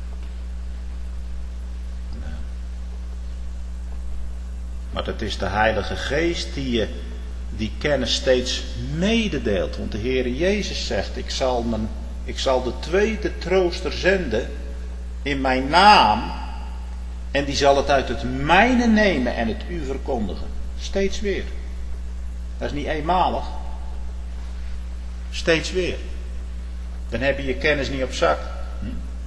Nou. Maar het is de Heilige Geest die je die kennis steeds mededeelt. Want de Heere Jezus zegt, ik zal, mijn, ik zal de tweede trooster zenden in mijn naam. En die zal het uit het mijne nemen en het u verkondigen. Steeds weer. Dat is niet eenmalig. Steeds weer. Dan heb je je kennis niet op zak. Hm?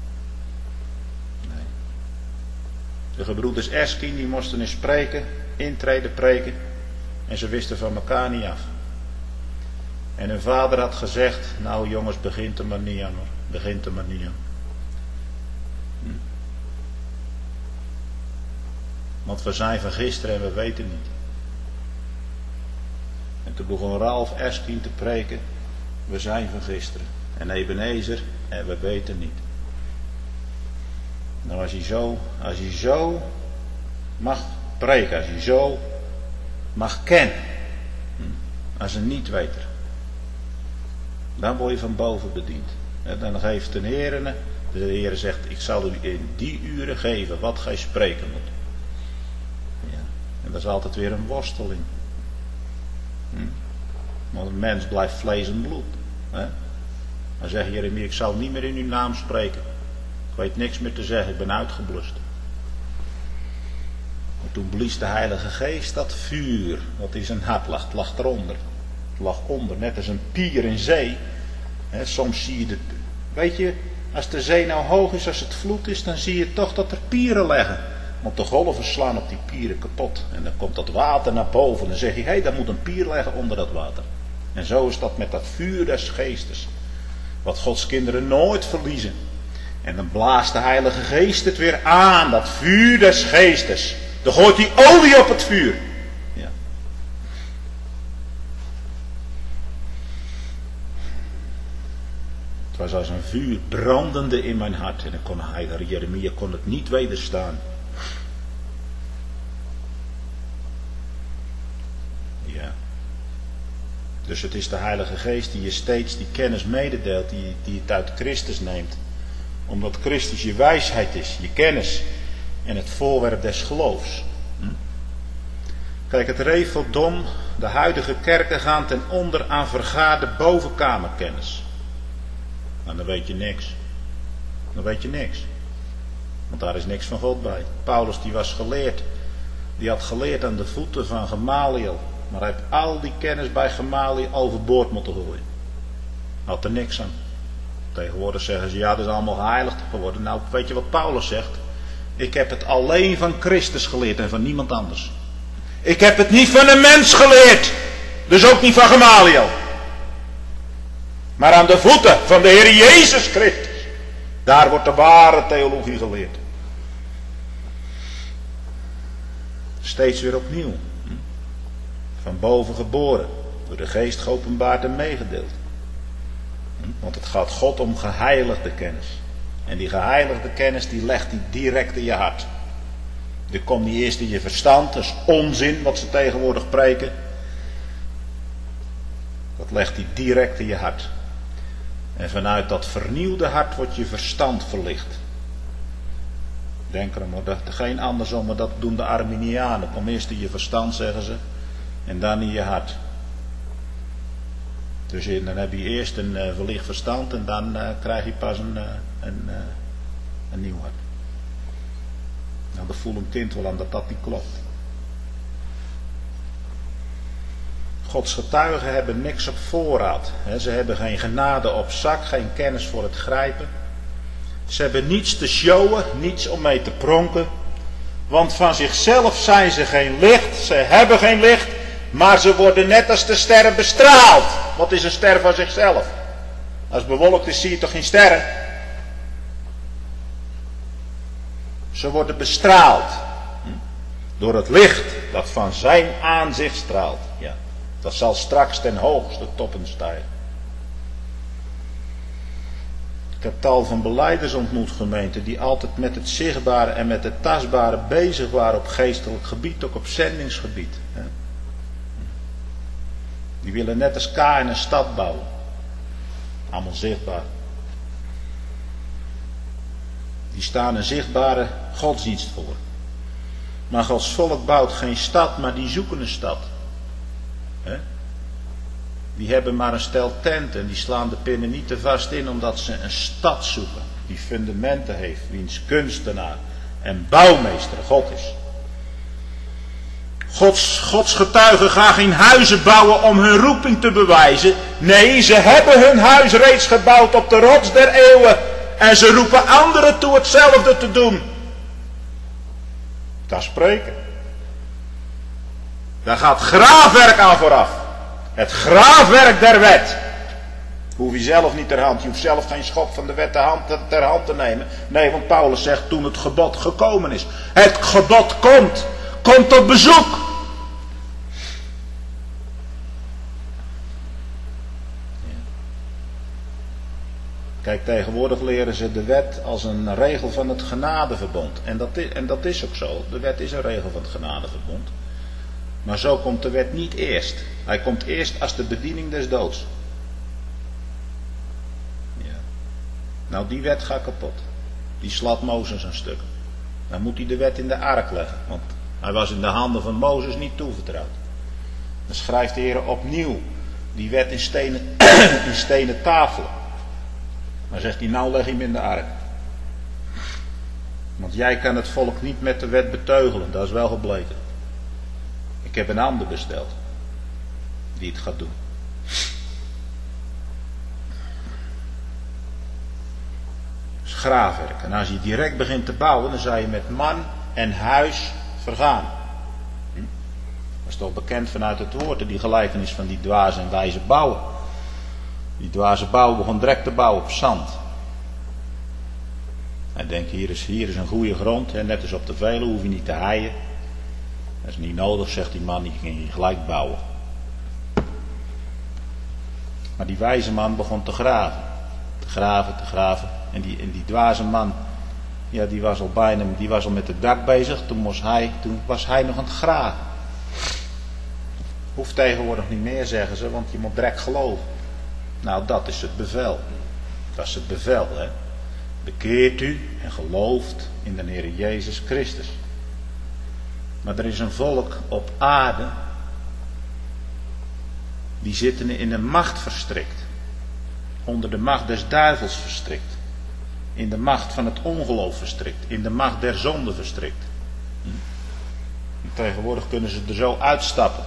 Nee. De gebroeders Erskine die moesten eens spreken, intreden preken. En ze wisten van elkaar niet af. En hun vader had gezegd, nou jongens, begint er maar niet aan hoor. Begint er maar niet aan. Hm? Want we zijn van gisteren en we weten niet. En toen begon Ralph Erskine te preken. We zijn van gisteren. En Ebenezer en we weten niet. Nou als je zo, als je zo mag preken, als je zo mag kennen. Als een niet-weter. Dan word je van boven bediend. En dan geeft de Heere, de Heere zegt, ik zal u in die uren geven wat gij spreken moet. Ja. En dat is altijd weer een worsteling. Hm? Want een mens blijft vlees en bloed. Hè? Dan zegt Jeremia, ik zal niet meer in uw naam spreken. Ik weet niks meer te zeggen, ik ben uitgeblust. En toen blies de Heilige Geest dat vuur, wat in zijn hart lag, het lag eronder. Het lag onder, net als een pier in zee. He, soms zie je de, weet je, als de zee nou hoog is, als het vloed is, dan zie je toch dat er pieren liggen. Want de golven slaan op die pieren kapot. En dan komt dat water naar boven. En dan zeg je, hé, hey, daar moet een pier liggen onder dat water. En zo is dat met dat vuur des geestes. Wat Gods kinderen nooit verliezen. En dan blaast de Heilige Geest het weer aan, dat vuur des geestes. Dan gooit hij olie op het vuur. Ja. Het was als een vuur brandende in mijn hart. En dan kon hij, Jeremia kon het niet wederstaan. Ja. Dus het is de Heilige Geest die je steeds die kennis mededeelt, die, die het uit Christus neemt. Omdat Christus je wijsheid is, je kennis en het voorwerp des geloofs. Hm? Kijk, het reveldom, de huidige kerken gaan ten onder aan vergaarde bovenkamerkennis. Nou, dan weet je niks. Dan weet je niks. Want daar is niks van God bij. Paulus die was geleerd. Die had geleerd aan de voeten van Gamaliel. Maar hij heeft al die kennis bij Gamaliel overboord moeten gooien. Had er niks aan. Tegenwoordig zeggen ze, ja, dat is allemaal geheiligd geworden. Nou, weet je wat Paulus zegt? Ik heb het alleen van Christus geleerd en van niemand anders. Ik heb het niet van een mens geleerd. Dus ook niet van Gamaliel. Maar aan de voeten van de Heer Jezus Christus. Daar wordt de ware theologie geleerd. Steeds weer opnieuw. Van boven geboren. Door de geest geopenbaard en meegedeeld. Want het gaat God om geheiligde kennis. En die geheiligde kennis die legt hij direct in je hart. Die komt niet eerst in je verstand. Dat is onzin wat ze tegenwoordig preken. Dat legt hij direct in je hart. En vanuit dat vernieuwde hart wordt je verstand verlicht. Denk er maar, dat, geen andersom, maar dat doen de Arminianen. Kom eerst in je verstand, zeggen ze. En dan in je hart. Dus in, dan heb je eerst een uh, verlicht verstand en dan uh, krijg je pas een, uh, een, uh, een nieuw hart. Nou, dat voelt een kind wel aan dat dat niet klopt. Gods getuigen hebben niks op voorraad. He, ze hebben geen genade op zak, geen kennis voor het grijpen. Ze hebben niets te showen, niets om mee te pronken. Want van zichzelf zijn ze geen licht, ze hebben geen licht. Maar ze worden net als de sterren bestraald. Wat is een ster van zichzelf? Als het bewolkt is zie je toch geen sterren? Ze worden bestraald. Door het licht dat van zijn aanzicht straalt. Ja, dat zal straks ten hoogste toppen stijgen. Ik heb tal van belijders ontmoet, gemeenten, die altijd met het zichtbare en met het tastbare bezig waren op geestelijk gebied, ook op zendingsgebied. Die willen net als Kain een stad bouwen. Allemaal zichtbaar. Die staan een zichtbare godsdienst voor. Maar Gods volk bouwt geen stad, maar die zoeken een stad. He? Die hebben maar een stel tenten en die slaan de pinnen niet te vast in omdat ze een stad zoeken. Die fundamenten heeft, wiens kunstenaar en bouwmeester God is. Gods, Gods getuigen gaan geen huizen bouwen om hun roeping te bewijzen. Nee, ze hebben hun huis reeds gebouwd op de rots der eeuwen. En ze roepen anderen toe hetzelfde te doen. Dat is spreken. Daar gaat graafwerk aan vooraf. Het graafwerk der wet. Hoef je zelf niet ter hand. Je hoeft zelf geen schop van de wet ter hand, ter hand te nemen. Nee, want Paulus zegt toen het gebod gekomen is. Het gebod komt. Komt op bezoek. Kijk, tegenwoordig leren ze de wet als een regel van het genadeverbond. En dat is, en dat is ook zo. De wet is een regel van het genadeverbond. Maar zo komt de wet niet eerst. Hij komt eerst als de bediening des doods. Ja. Nou, die wet gaat kapot. Die slaat Mozes aan stukken. Dan moet hij de wet in de ark leggen. Want hij was in de handen van Mozes niet toevertrouwd. Dan schrijft de Heer opnieuw die wet in stenen, in stenen tafelen. Dan zegt hij, nou leg hem in de ark. Want jij kan het volk niet met de wet beteugelen. Dat is wel gebleken. Ik heb een ander besteld. Die het gaat doen. Dat is graafwerk. En als je direct begint te bouwen, dan zou je met man en huis vergaan. Hm? Dat is toch bekend vanuit het woord. Die gelijkenis van die dwaze en wijze bouwen. Die dwaze bouwer begon direct te bouwen op zand. Hij denkt, hier is, hier is een goede grond. Hè, net als op de Veluwe, hoef je niet te heien. Dat is niet nodig, zegt die man, die ging gelijk bouwen. Maar die wijze man begon te graven. Te graven, te graven. En die, en die dwaze man, ja, die was al bijna, die was al met het dak bezig. Toen was hij, toen was hij nog aan het graven. Hoeft tegenwoordig niet meer, zeggen ze, want je moet direct geloven. Nou, dat is het bevel. Dat is het bevel, hè. Bekeert u en gelooft in de Heer Jezus Christus. Maar er is een volk op aarde, die zitten in een macht verstrikt. Onder de macht des duivels verstrikt. In de macht van het ongeloof verstrikt. In de macht der zonde verstrikt. Hm? Tegenwoordig kunnen ze er zo uitstappen.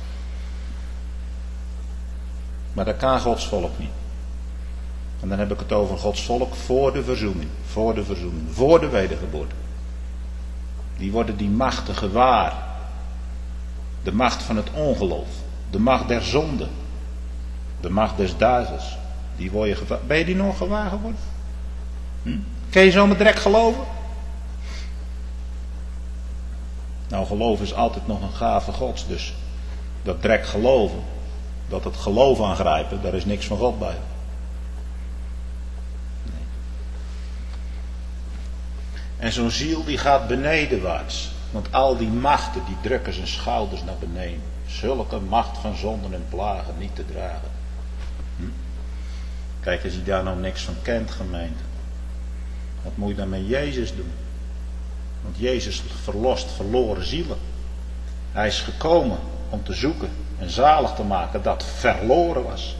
Maar dat kan Gods volk niet. En dan heb ik het over Gods volk voor de verzoening. Voor de verzoening. Voor de wedergeboorte. Die worden die machten gewaar. De macht van het ongeloof. De macht der zonde. De macht des duivels. Die word je gewaar. Ben je die nog gewaar geworden? Hm? Kun je zo met direct geloven? Nou, geloof is altijd nog een gave Gods. Dus dat direct geloven. Dat het geloof aangrijpen. Daar is niks van God bij. Nee. En zo'n ziel die gaat benedenwaarts. Want al die machten die drukken zijn schouders naar beneden. Zulke macht van zonden en plagen niet te dragen. Hm? Kijk, als je daar nou niks van kent, gemeente. Wat moet je dan met Jezus doen? Want Jezus verlost verloren zielen. Hij is gekomen om te zoeken en zalig te maken dat verloren was.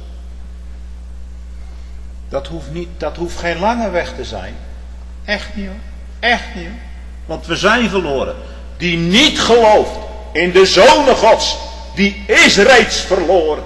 Dat hoeft, niet, dat hoeft geen lange weg te zijn. Echt niet hoor. Echt niet hoor. Want we zijn verloren. Die niet gelooft in de Zonen Gods, die is reeds verloren.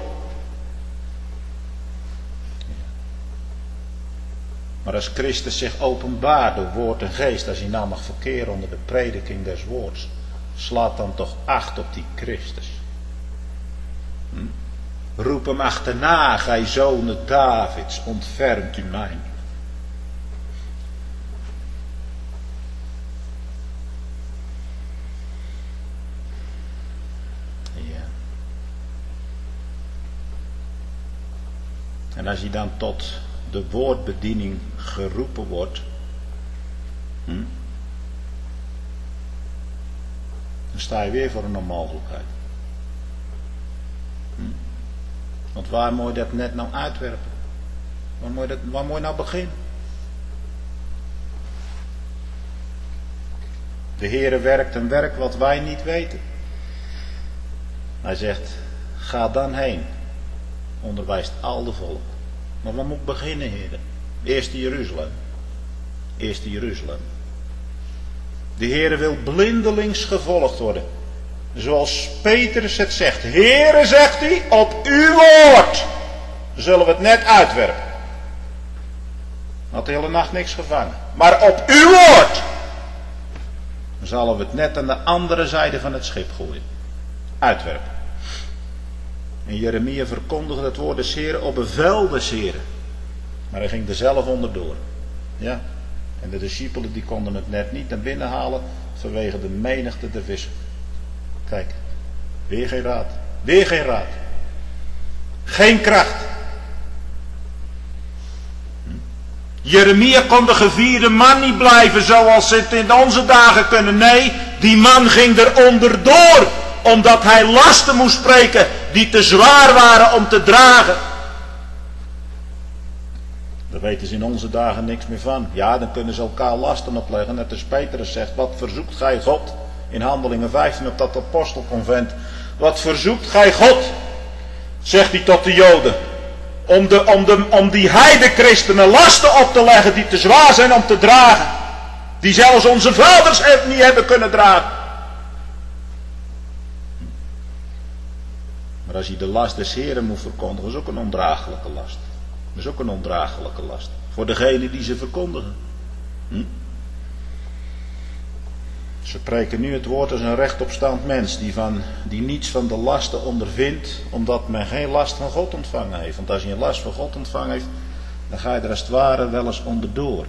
Maar als Christus zich openbaart door woord en geest, als hij nou mag verkeren onder de prediking des woords, slaat dan toch acht op die Christus. Hm? Roep hem achterna, gij zonen Davids, ontfermt u mij. Ja. En als hij dan tot de woordbediening geroepen wordt, hm, dan sta je weer voor een onmogelijkheid. Hm. Want waar moet je dat net nou uitwerpen? Waar moet je, dat, waar moet je nou beginnen? De Heere werkt een werk wat wij niet weten. Hij zegt, ga dan heen, onderwijst al de volk. Maar waar moet ik beginnen, heren? Eerste Jeruzalem. Eerste Jeruzalem. De Heere wil blindelings gevolgd worden. Zoals Petrus het zegt. Heere, zegt hij, op uw woord zullen we het net uitwerpen. Had de hele nacht niks gevangen. Maar op uw woord zullen we het net aan de andere zijde van het schip gooien. Uitwerpen. En Jeremia verkondigde het woord des Heren op bevel des Heren. Maar hij ging er zelf onderdoor. Ja. En de discipelen die konden het net niet naar binnen halen vanwege de menigte der vissen. Kijk. Weer geen raad. Weer geen raad. Geen kracht. Hm? Jeremia kon de gevierde man niet blijven zoals ze het in onze dagen kunnen. Nee, die man ging er onderdoor. Omdat hij lasten moest spreken die te zwaar waren om te dragen. Daar weten ze in onze dagen niks meer van. Ja, dan kunnen ze elkaar lasten opleggen. Net als Petrus zegt, wat verzoekt gij God? In Handelingen vijftien op dat apostelconvent. Wat verzoekt gij God? Zegt hij tot de Joden. Om, de, om, de, om die heidenchristenen lasten op te leggen die te zwaar zijn om te dragen. Die zelfs onze vaders niet hebben kunnen dragen. Maar als je de last des Heren moet verkondigen, is ook een ondraaglijke last. Dat is ook een ondraaglijke last. Voor degene die ze verkondigen. Hm? Ze preken nu het woord als een rechtopstaand mens. Die, van, die niets van de lasten ondervindt. Omdat men geen last van God ontvangen heeft. Want als je een last van God ontvangen heeft. Dan ga je er als het ware wel eens onderdoor.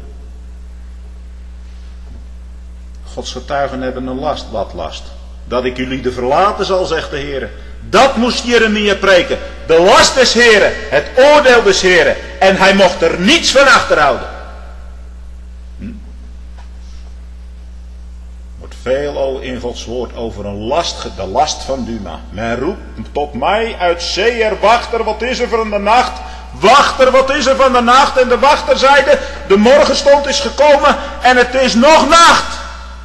Gods getuigen hebben een last. Wat last? Dat ik jullie de verlaten zal, zegt de Heer. Dat moest Jeremia preken. De last des Heren. Het oordeel des Heren. En hij mocht er niets van achterhouden. Hm? Wordt veel in Gods woord over een last, de last van Duma. Men roept tot mij uit Seir, wachter, wat is er van de nacht? Wachter, wat is er van de nacht? En de wachter zeide, de morgenstond is gekomen en het is nog nacht.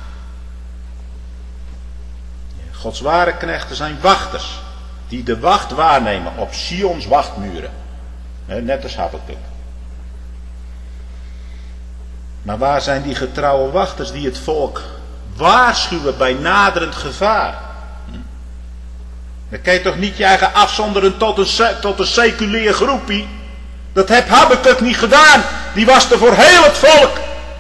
Gods ware knechten zijn wachters, die de wacht waarnemen op Sions wachtmuren. Net als Habakuk. Maar waar zijn die getrouwe wachters die het volk waarschuwen bij naderend gevaar? Dan kan je toch niet je eigen afzonderen tot een, tot een seculier groepie? Dat heeft Habakuk niet gedaan. Die was er voor heel het volk.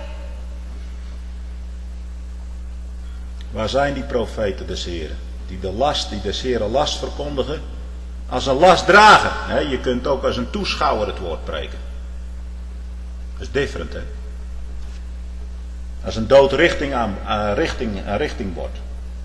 Waar zijn die profeten des Heren? Die de last, die des Heren last verkondigen. Als een last dragen. Je kunt ook als een toeschouwer het woord preken. Dat is different, hè. Als een dood richting, aan, uh, richting, uh, richting wordt.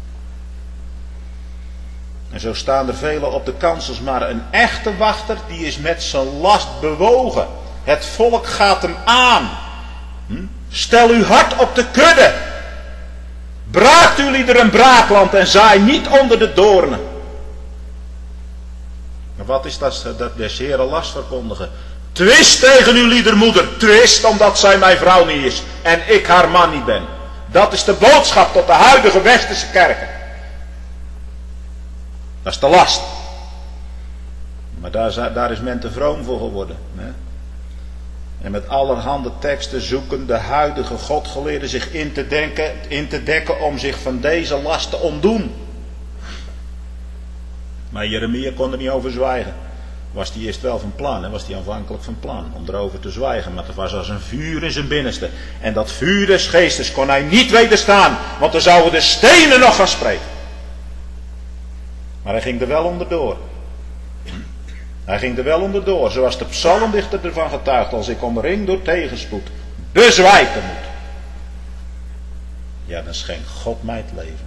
En zo staan er velen op de kansels, maar een echte wachter die is met zijn last bewogen. Het volk gaat hem aan. Hm? Stel uw hart op de kudde. Braakt uw lieder een braakland en zaai niet onder de doornen. Maar wat is dat, dat des Heren last verkondigen? Twist tegen uw liedermoeder. Twist omdat zij mijn vrouw niet is. En ik haar man niet ben. Dat is de boodschap tot de huidige westerse kerken. Dat is de last. Maar daar, daar is men te vroom voor geworden. Hè? En met allerhande teksten zoeken de huidige godgeleerden zich in te, denken, in te dekken om zich van deze last te ontdoen. Maar Jeremia kon er niet over zwijgen. Was hij eerst wel van plan, hè? Was hij aanvankelijk van plan om erover te zwijgen. Maar het was als een vuur in zijn binnenste. En dat vuur des geestes kon hij niet wederstaan. Want dan zouden de stenen nog gaan spreken. Maar hij ging er wel onderdoor. Hij ging er wel onderdoor. Zoals de psalmdichter ervan getuigt. Als ik omring door tegenspoed bezwijken moet. Ja, dan schenkt God mij het leven.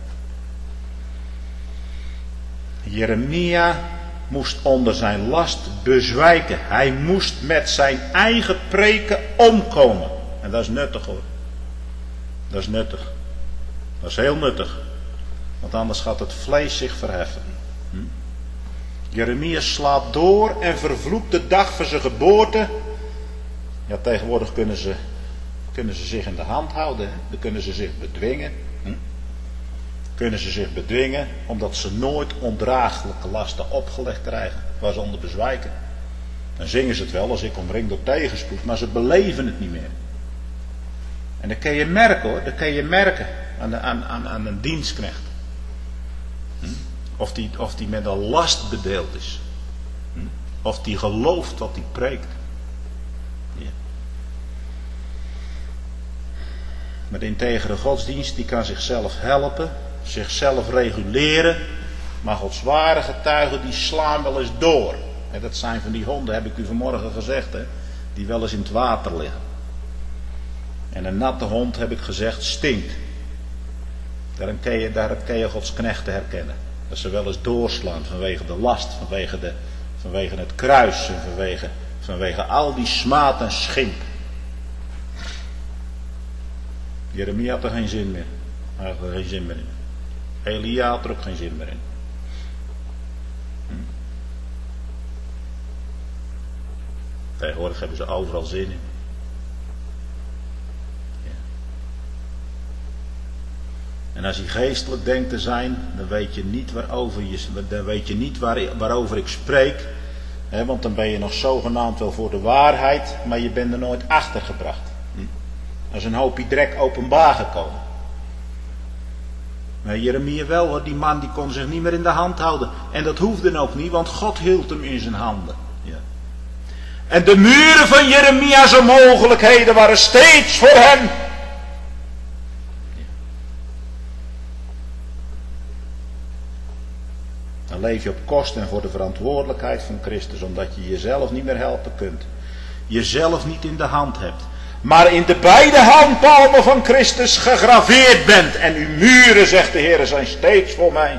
Jeremia moest onder zijn last bezwijken. Hij moest met zijn eigen preken omkomen. En dat is nuttig hoor. Dat is nuttig. Dat is heel nuttig. Want anders gaat het vlees zich verheffen. Hm? Jeremia slaat door en vervloekt de dag van zijn geboorte. Ja, tegenwoordig kunnen ze, kunnen ze zich in de hand houden. Hè? Dan kunnen ze zich bedwingen. Hm? Kunnen ze zich bedwingen omdat ze nooit ondraaglijke lasten opgelegd krijgen waar ze onder bezwijken. Dan zingen ze het wel als ik omring door tegenspoed, maar ze beleven het niet meer. En dat kun je merken hoor, dat kun je merken aan, aan, aan, aan een dienstknecht. Hm? Of, die, of die met een last bedeeld is. Hm? Of die gelooft wat hij preekt. Ja. Maar de integere godsdienst die kan zichzelf helpen. Zichzelf reguleren. Maar Gods ware getuigen die slaan wel eens door. En dat zijn van die honden, heb ik u vanmorgen gezegd. Hè, die wel eens in het water liggen. En een natte hond, heb ik gezegd, stinkt. Daarom kun je, daarom kun je Gods knechten herkennen. Dat ze wel eens doorslaan vanwege de last. Vanwege, de, vanwege het kruis. En vanwege, vanwege al die smaad en schimp. Jeremia had er geen zin meer. Hij had er geen zin meer in. Elia had er ook geen zin meer in. Hm. Tegenwoordig hebben ze overal zin in. Ja. En als je geestelijk denkt te zijn, dan weet je niet waarover, je, dan weet je niet waar, waarover ik spreek. Hè, want dan ben je nog zogenaamd wel voor de waarheid, maar je bent er nooit achter gebracht. Hm. Er is een hoopje drek openbaar gekomen. Maar Jeremia wel hoor, die man die kon zich niet meer in de hand houden. En dat hoefde ook niet, want God hield hem in zijn handen. Ja. En de muren van Jeremia's onmogelijkheden waren steeds voor hem. Ja. Dan leef je op kosten en voor de verantwoordelijkheid van Christus, omdat je jezelf niet meer helpen kunt. Jezelf niet in de hand hebt. Maar in de beide handpalmen van Christus gegraveerd bent. En uw muren, zegt de Heer, zijn steeds voor mij.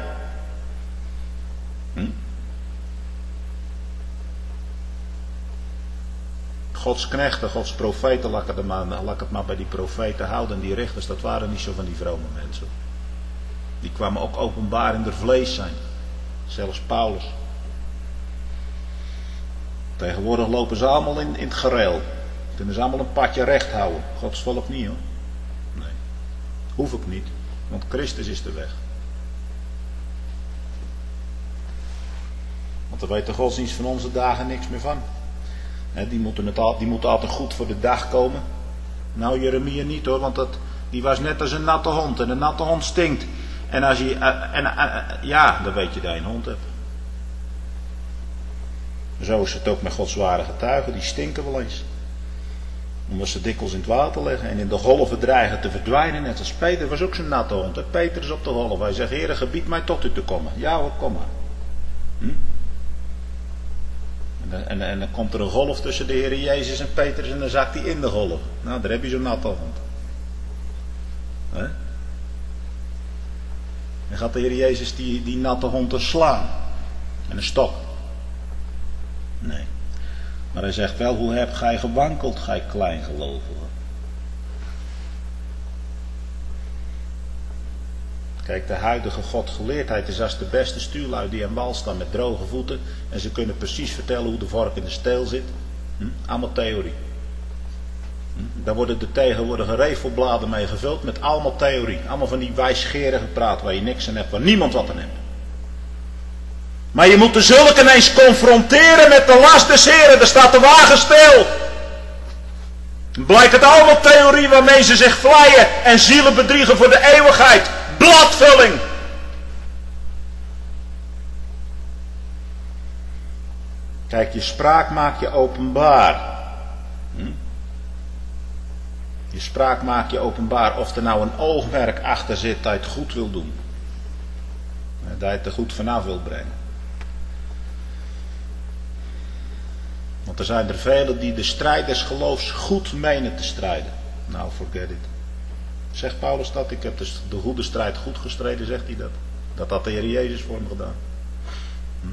Hm? Gods knechten, Gods profeten, laat ik, het maar, laat ik het maar bij die profeten houden. En die richters, dat waren niet zo van die vrome mensen. Die kwamen ook openbaar in de vlees zijn. Zelfs Paulus. Tegenwoordig lopen ze allemaal in, in het gereel. Kunnen ze allemaal een padje recht houden. Gods volk niet hoor. Nee. Hoef ik niet. Want Christus is de weg. Want daar weet de godsdienst van onze dagen niks meer van. He, die, moeten het al, die moeten altijd goed voor de dag komen. Nou Jeremia niet hoor. Want dat, die was net als een natte hond. En een natte hond stinkt. En als je... Uh, en, uh, ja, dan weet je dat je een hond hebt. Zo is het ook met Gods ware getuigen. Die stinken wel eens. Omdat ze dikwijls in het water liggen. En in de golven dreigen te verdwijnen. Net als Peter was ook zo'n natte hond. En Peter is op de golf. Hij zegt, Heere, gebied mij tot u te komen. Ja hoor, kom maar. Hm? En, en, en dan komt er een golf tussen de Heere Jezus en Petrus. En dan zakt hij in de golf. Nou, daar heb je zo'n natte hond. He? Dan gaat de Heer Jezus die, die natte hond er slaan. En een stok. Nee. Maar hij zegt wel, hoe heb gij gewankeld, gij kleingelovigen? Kijk, de huidige godgeleerdheid is als de beste stuurlui die aan wal staan met droge voeten. En ze kunnen precies vertellen hoe de vork in de steel zit. Hm? Allemaal theorie. Hm? Daar worden de tegenwoordige regelbladen mee gevuld met allemaal theorie. Allemaal van die wijsgerige praat waar je niks aan hebt, waar niemand wat aan heeft. Maar je moet de zulken eens confronteren met de last des Heren. Daar staat de wagen stil. Dan blijkt het allemaal theorie waarmee ze zich vleien en zielen bedriegen voor de eeuwigheid. Bladvulling. Kijk, je spraak maak je openbaar. Hm? Je spraak maak je openbaar of er nou een oogmerk achter zit dat je het goed wil doen. Dat je het er goed vanaf wil brengen. Want er zijn er velen die de strijd des geloofs goed menen te strijden. Nou, forget it. Zegt Paulus dat? Ik heb de, de goede strijd goed gestreden, zegt hij dat? Dat had de Heer Jezus voor hem gedaan. Hm?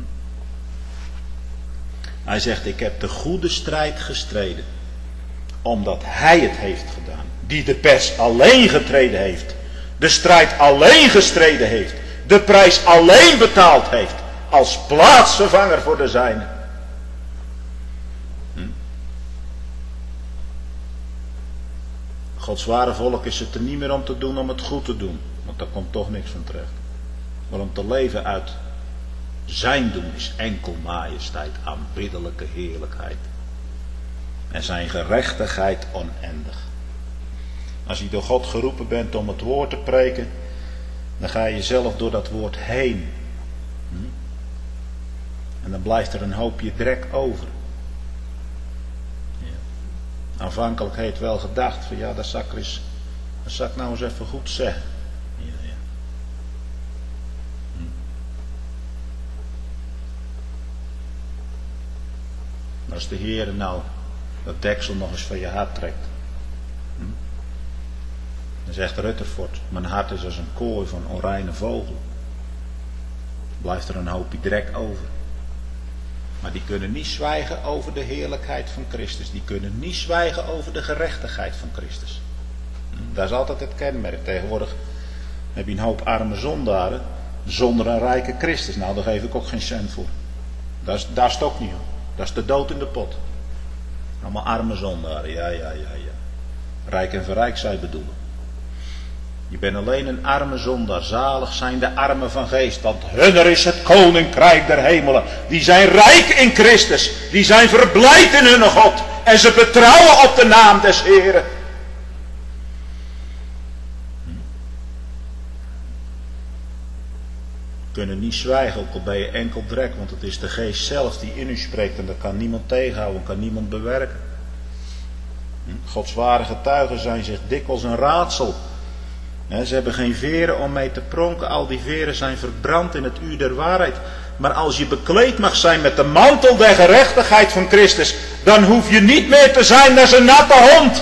Hij zegt, ik heb de goede strijd gestreden. Omdat hij het heeft gedaan. Die de pers alleen getreden heeft. De strijd alleen gestreden heeft. De prijs alleen betaald heeft. Als plaatsvervanger voor de zijnen. Gods ware volk is het er niet meer om te doen om het goed te doen. Want daar komt toch niks van terecht. Maar om te leven uit zijn doen is enkel majesteit, aanbiddelijke heerlijkheid. En zijn gerechtigheid oneindig. Als je door God geroepen bent om het woord te preken, dan ga je zelf door dat woord heen. Hm? En dan blijft er een hoopje drek over. Aanvankelijk heeft wel gedacht van ja, dat zal ik, eens, dat zal ik nou eens even goed zeggen. Ja, ja. Hm. Als de Heer nou dat deksel nog eens van je hart trekt. Hm. Dan zegt Rutherford, mijn hart is als een kooi van onreine vogel. Blijft er een hoopje drek over. Maar die kunnen niet zwijgen over de heerlijkheid van Christus. Die kunnen niet zwijgen over de gerechtigheid van Christus. Dat is altijd het kenmerk. Tegenwoordig heb je een hoop arme zondaren zonder een rijke Christus. Nou, daar geef ik ook geen cent voor. Dat is, dat is het ook niet hoor. Dat is de dood in de pot. Allemaal arme zondaren. Ja, ja, ja, ja. Rijk en verrijk zij bedoelen. Je bent alleen een arme zondaar. Zalig zijn de armen van geest. Want hunner is het koninkrijk der hemelen. Die zijn rijk in Christus. Die zijn verblijd in hun God. En ze betrouwen op de naam des Heren. Kunnen niet zwijgen, ook al ben je enkel drek. Want het is de geest zelf die in u spreekt. En dat kan niemand tegenhouden. Kan niemand bewerken. Gods ware getuigen zijn zich dikwijls een raadsel. Ze hebben geen veren om mee te pronken. Al die veren zijn verbrand in het uur der waarheid. Maar als je bekleed mag zijn met de mantel der gerechtigheid van Christus, dan hoef je niet meer te zijn als een natte hond.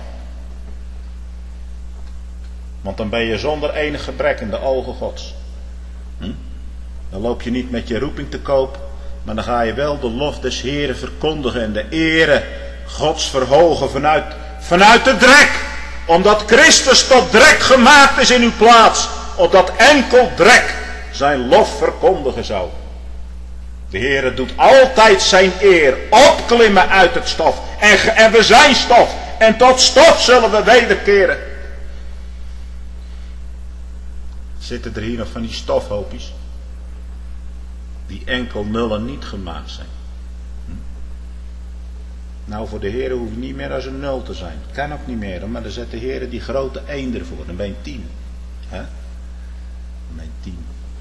Want dan ben je zonder enig gebrek in de ogen Gods. Hm? Dan loop je niet met je roeping te koop, maar dan ga je wel de lof des Heren verkondigen en de ere Gods verhogen vanuit, vanuit de drek. Omdat Christus tot drek gemaakt is in uw plaats. opdat enkel drek zijn lof verkondigen zou. De Heere doet altijd zijn eer opklimmen uit het stof. En, en we zijn stof. En tot stof zullen we wederkeren. Zitten er hier nog van die stofhoopjes? Die enkel nullen niet gemaakt zijn. Hm? Nou, voor de Heere hoef je niet meer als een nul te zijn. Kan ook niet meer, maar dan zet de Heere die grote één ervoor. Dan ben je tien. Hè? Dan ben je tien.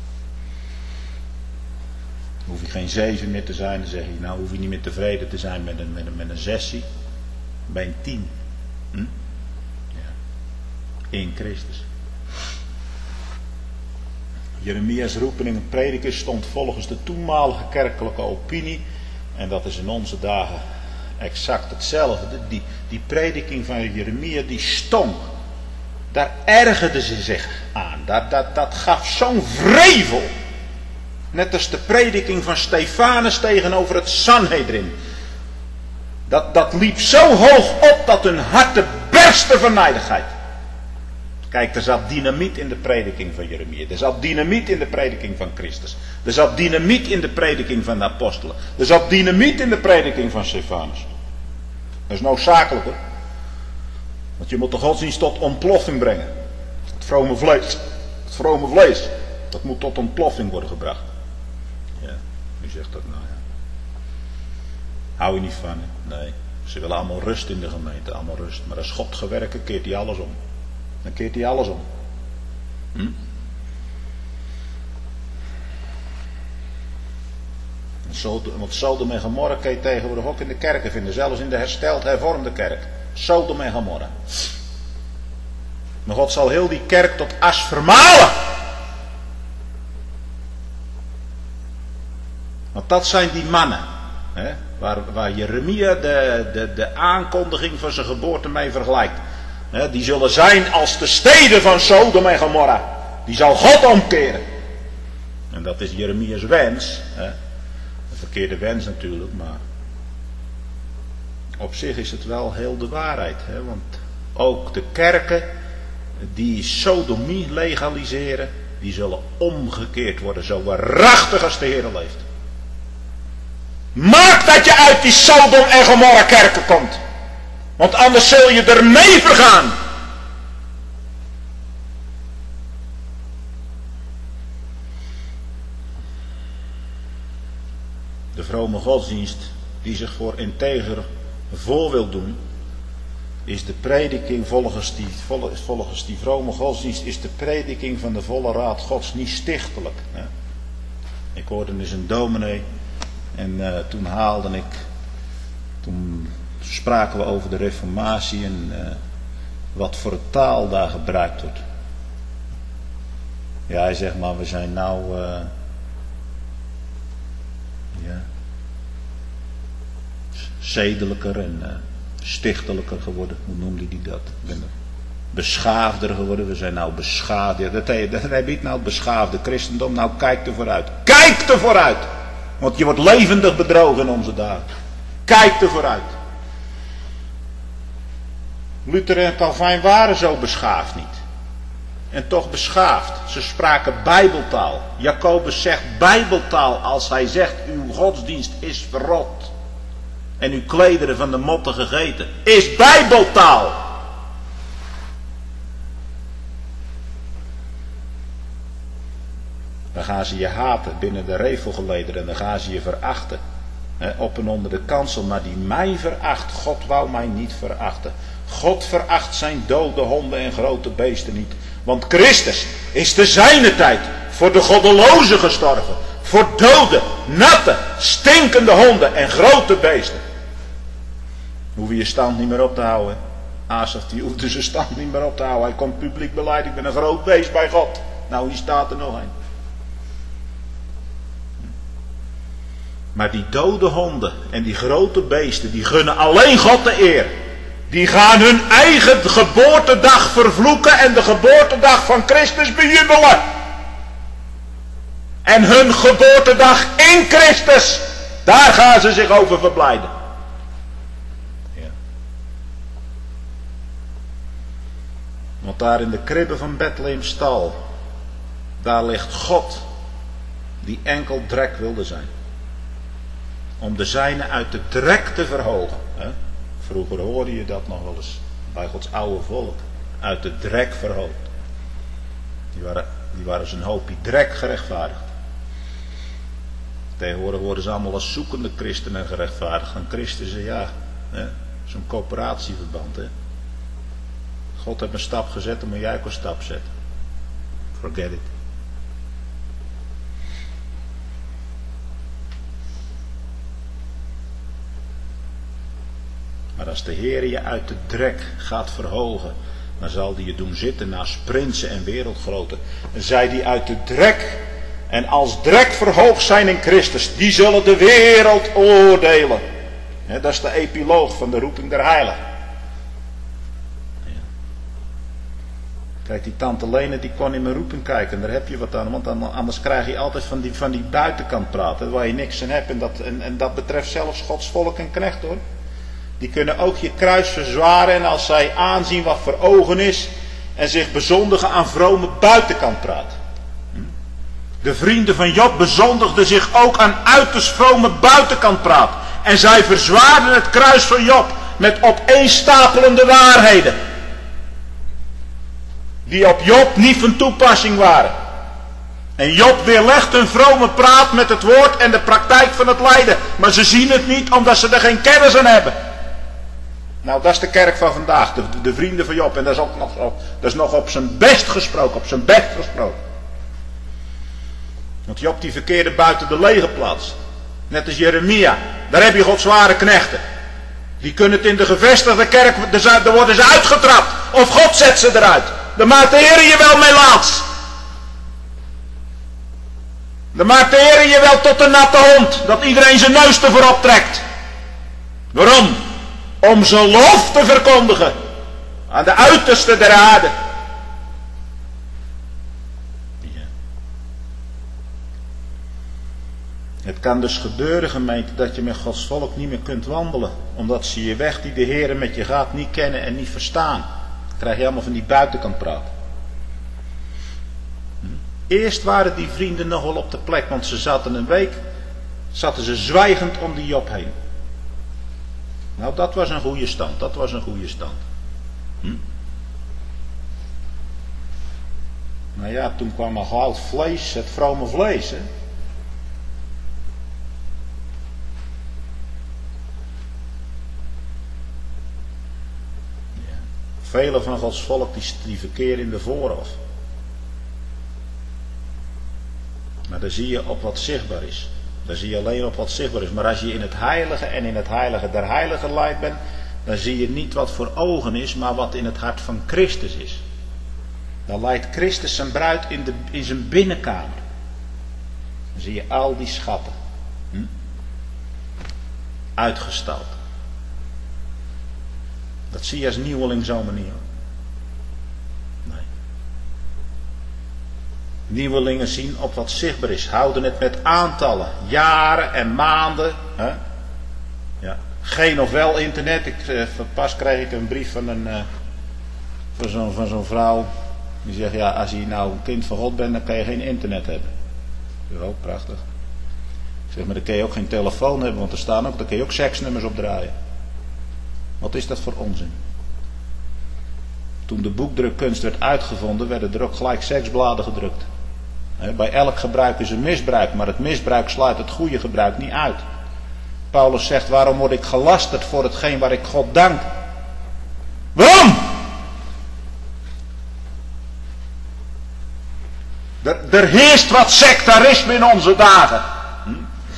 Hoef je geen zeven meer te zijn, dan zeg je, nou hoef je niet meer tevreden te zijn met een, met een, met een zesje. Dan ben je tien. Hm? Ja. In Christus. Jeremia's roepeling en prediker stond volgens de toenmalige kerkelijke opinie, en dat is in onze dagen exact hetzelfde. Die, die prediking van Jeremia die stonk. Daar ergerde ze zich aan. Dat, dat, dat gaf zo'n wrevel. Net als de prediking van Stefanus tegenover het Sanhedrin. Dat, dat liep zo hoog op dat hun harten bersten van nijdigheid. Kijk, er zat dynamiet in de prediking van Jeremia. Er zat dynamiet in de prediking van Christus. Er zat dynamiet in de prediking van de apostelen. Er zat dynamiet in de prediking van Stefanus. Dat is noodzakelijk hoor. Want je moet de godsdienst tot ontploffing brengen. Het vrome vlees. Het vrome vlees. Dat moet tot ontploffing worden gebracht. Ja, u zegt dat nou ja. Hou je niet van hè? Nee. Ze willen allemaal rust in de gemeente. Allemaal rust. Maar als God gewerkt, keert hij alles om. Dan keert hij alles om. Hm? Want Sodom en Gomorra kun je tegenwoordig ook in de kerken vinden. Zelfs in de hersteld hervormde kerk. Sodom en Gomorra. Maar God zal heel die kerk tot as vermalen. Want dat zijn die mannen. Hè, waar, waar Jeremia de, de, de aankondiging van zijn geboorte mee vergelijkt. Hè, die zullen zijn als de steden van Sodom en Gomorra. Die zal God omkeren. En dat is Jeremia's wens. Hè. Een verkeerde wens natuurlijk, maar op zich is het wel heel de waarheid. Hè? Want ook de kerken die sodomie legaliseren, die zullen omgekeerd worden, zo waarachtig als de Heer leeft. Maak dat je uit die Sodom en Gomorra kerken komt. Want anders zul je er mee vergaan. De vrome godsdienst die zich voor integer voor wil doen, is de prediking volgens die, volgens die vrome godsdienst, is de prediking van de volle raad Gods niet stichtelijk. Hè? Ik hoorde dus een dominee en uh, toen haalde ik, toen spraken we over de reformatie en uh, wat voor taal daar gebruikt wordt. Ja, hij zegt maar, we zijn nou... Uh, Ja, zedelijker en uh, stichtelijker geworden. Hoe noemde hij dat? Ik ben beschaafder geworden. We zijn nou beschaafd. Ja, dat, dat, dat biedt nou het beschaafde christendom. Nou, kijk er vooruit. Kijk er vooruit! Want je wordt levendig bedrogen in onze dagen. Kijk er vooruit. Luther en Calvijn waren zo beschaafd niet. En toch beschaafd. Ze spraken bijbeltaal. Jacobus zegt bijbeltaal als hij zegt, uw godsdienst is verrot. En uw klederen van de motten gegeten. Is bijbeltaal. Dan gaan ze je haten binnen de revelgelederen. En dan gaan ze je verachten. He, op en onder de kansel. Maar die mij veracht, God wou mij niet verachten. God veracht zijn dode honden en grote beesten niet. Want Christus is te zijner tijd voor de goddelozen gestorven. Voor dode, natte, stinkende honden en grote beesten. Hoef je je stand niet meer op te houden. Asaf die hoefde zijn stand niet meer op te houden. Hij komt publiek beleid, ik ben een groot beest bij God. Nou, hier staat er nog een. Maar die dode honden en die grote beesten, die gunnen alleen God de eer. Die gaan hun eigen geboortedag vervloeken en de geboortedag van Christus bejubelen. En hun geboortedag in Christus, daar gaan ze zich over verblijden. Ja. Want daar in de kribben van Bethlehem stal, Daar ligt God, die enkel drek wilde zijn. Om de zijne uit de drek te verhogen. Hè? Vroeger hoorde je dat nog wel eens bij Gods oude volk. Uit de drek verhoogd. Die waren, die waren zijn hoopje drek gerechtvaardigd. Tegenwoordig worden ze allemaal als zoekende christenen gerechtvaardigd. En Christen, ja, hè? Zo'n coöperatieverband. Hè? God heeft een stap gezet, dan moet jij ook een stap zetten. Forget it. Maar als de Heer je uit de drek gaat verhogen, dan zal die je doen zitten naast prinsen en wereldgroten. En zij die uit de drek en als drek verhoogd zijn in Christus, die zullen de wereld oordelen. He, dat is de epiloog van de roeping der heiligen. Ja. Kijk, die tante Lene die kon in mijn roeping kijken, daar heb je wat aan, want anders krijg je altijd van die, van die buitenkant praten, waar je niks aan hebt. En dat, en, en dat betreft zelfs Gods volk en knecht hoor. Die kunnen ook je kruis verzwaren en als zij aanzien wat voor ogen is en zich bezondigen aan vrome buitenkant praat. De vrienden van Job bezondigden zich ook aan uiterst vrome buitenkant praat. En zij verzwaarden het kruis van Job met opeenstapelende waarheden. Die op Job niet van toepassing waren. En Job weerlegt hun vrome praat met het woord en de praktijk van het lijden. Maar ze zien het niet omdat ze er geen kennis aan hebben. Nou, dat is de kerk van vandaag, de, de vrienden van Job. En dat is ook nog, dat is nog op zijn best gesproken, op zijn best gesproken. Want Job die verkeerde buiten de legerplaats. Net als Jeremia. Daar heb je Gods zware knechten. Die kunnen het in de gevestigde kerk, daar worden ze uitgetrapt. Of God zet ze eruit. Daar maakt de Heer je wel mee laats. Dan maakt de Heer je wel tot een natte hond. Dat iedereen zijn neus ervoor optrekt. Waarom? Om zijn lof te verkondigen. Aan de uiterste der aarde. Ja. Het kan dus gebeuren, gemeente, dat je met Gods volk niet meer kunt wandelen. Omdat ze je weg die de Heer met je gaat niet kennen en niet verstaan. Dan krijg je allemaal van die buitenkant praten. Eerst waren die vrienden nog wel op de plek, want ze zaten een week, zaten ze zwijgend om die Job heen. Nou, dat was een goede stand, dat was een goede stand. Hm? Nou ja, toen kwam al gauw het vlees, het vrome vlees, hè. Ja. Velen van Gods volk die, die verkeren in de voorhof. Maar daar zie je op wat zichtbaar is. Daar zie je alleen op wat zichtbaar is. Maar als je in het heilige en in het heilige der heiligen leidt bent, dan zie je niet wat voor ogen is, maar wat in het hart van Christus is. Dan leidt Christus zijn bruid in, de, in zijn binnenkamer. Dan zie je al die schatten. Hm? Uitgestald. Dat zie je als nieuweling zomaar niet hoor. Nieuwelingen zien op wat zichtbaar is. Houden het met aantallen. Jaren en maanden. Hè? Ja. Geen of wel internet. Ik, eh, pas kreeg ik een brief van, een, eh, van, zo'n, van zo'n vrouw. Die zegt, ja, als je nou een kind van God bent, dan kan je geen internet hebben. Ik zeg, oh, prachtig. Ik zeg, maar dan kun je ook geen telefoon hebben, want er staan ook, dan kun je ook seksnummers opdraaien. Wat is dat voor onzin? Toen de boekdrukkunst werd uitgevonden, werden er ook gelijk seksbladen gedrukt. Bij elk gebruik is een misbruik, maar het misbruik sluit het goede gebruik niet uit. Paulus zegt, waarom word ik gelasterd voor hetgeen waar ik God dank? Waarom? Er, er heerst wat sectarisme in onze dagen. Hm?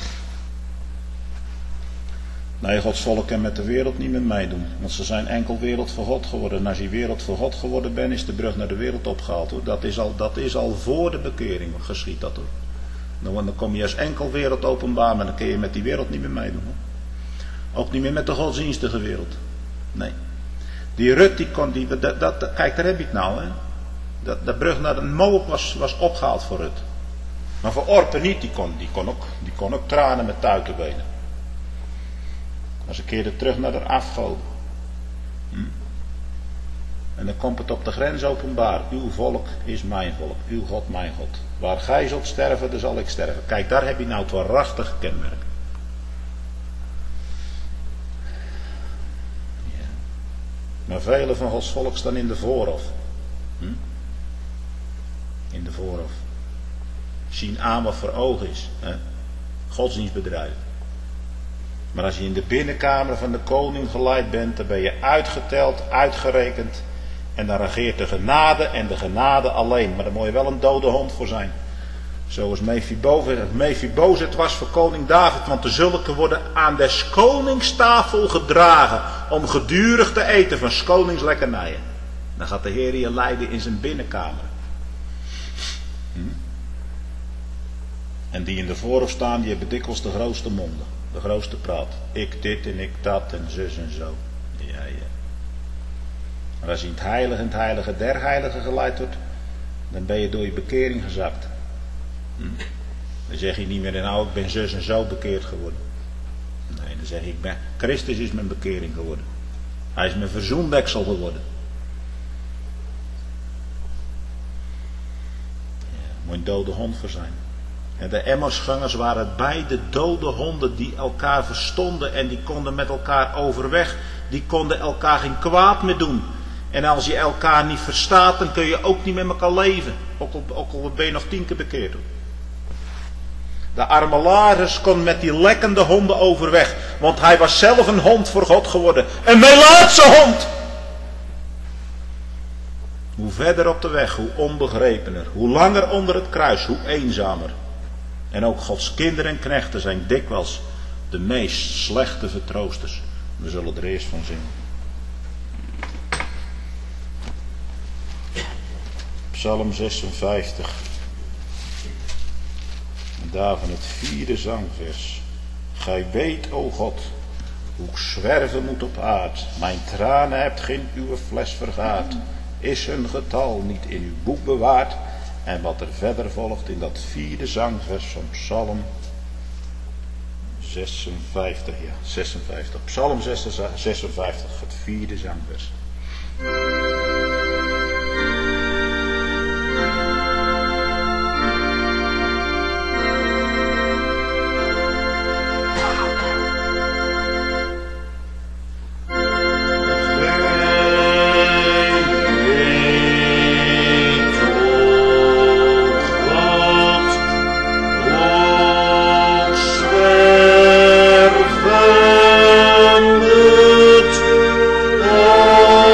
Nee, Gods volk kan met de wereld niet meer meedoen. Want ze zijn enkel wereld voor God geworden. En als je wereld voor God geworden bent, is de brug naar de wereld opgehaald. Hoor. Dat, is al, dat is al voor de bekering geschied dat hoor. Dan, dan kom je als enkel wereld openbaar, maar dan kun je met die wereld niet meer meedoen. Hoor. Ook niet meer met de godsdienstige wereld. Nee. Die Rut, die kon, die, dat, dat, kijk daar heb je het nou. Hè. Dat, dat brug naar de Moab was, was opgehaald voor Rut. Maar voor Orpen niet, die kon, die kon, ook, die kon ook tranen met tuitenbenen. Maar ze keerde terug naar de afgoden. Hm. En dan komt het op de grens openbaar. Uw volk is mijn volk. Uw God mijn God. Waar gij zult sterven, daar zal ik sterven. Kijk, daar heb je nou het waarachtige kenmerk. Ja. Maar velen van Gods volk staan in de voorhof. Hm? In de voorhof. Zien aan wat voor ogen is. Hè? Godsdienstbedrijf. Maar als je in de binnenkamer van de koning geleid bent, dan ben je uitgeteld, uitgerekend. En dan regeert de genade en de genade alleen. Maar daar moet je wel een dode hond voor zijn. Zoals Mephibozet was voor koning David. Want de zulke worden aan des konings tafel gedragen. Om gedurig te eten van 's konings lekkernijen. Dan gaat de Heer je leiden in zijn binnenkamer. Hm? En die in de voorhof staan, die hebben dikwijls de grootste monden. De grootste praat. Ik dit en ik dat en zus en zo. Ja, ja. Maar als je in het heilige en het heilige der heiligen geleid wordt, dan ben je door je bekering gezakt. Hm. Dan zeg je niet meer, nou ik ben zus en zo bekeerd geworden. Nee, dan zeg je, ik ben, Christus is mijn bekering geworden. Hij is mijn verzoendeksel geworden. Ja, moet je een dode hond voor zijn. En de Emmausgangers waren beide dode honden die elkaar verstonden en die konden met elkaar overweg. Die konden elkaar geen kwaad meer doen. En als je elkaar niet verstaat, dan kun je ook niet met elkaar leven. Ook al, ook al ben je nog tien keer bekeerd. De arme Lazarus kon met die lekkende honden overweg. Want hij was zelf een hond voor God geworden. Een Melaatse hond! Hoe verder op de weg, hoe onbegrepener. Hoe langer onder het kruis, hoe eenzamer. En ook Gods kinderen en knechten zijn dikwijls de meest slechte vertroosters. We zullen er eerst van zingen. Psalm zesenvijftig. En daarvan het vierde zangvers. Gij weet, o God, hoe ik zwerven moet op aard. Mijn tranen hebt geen uw fles vergaard. Is hun getal niet in uw boek bewaard? En wat er verder volgt in dat vierde zangvers van Psalm zesenvijftig, ja, zesenvijftig. Psalm zesenvijftig, het vierde zangvers. Oh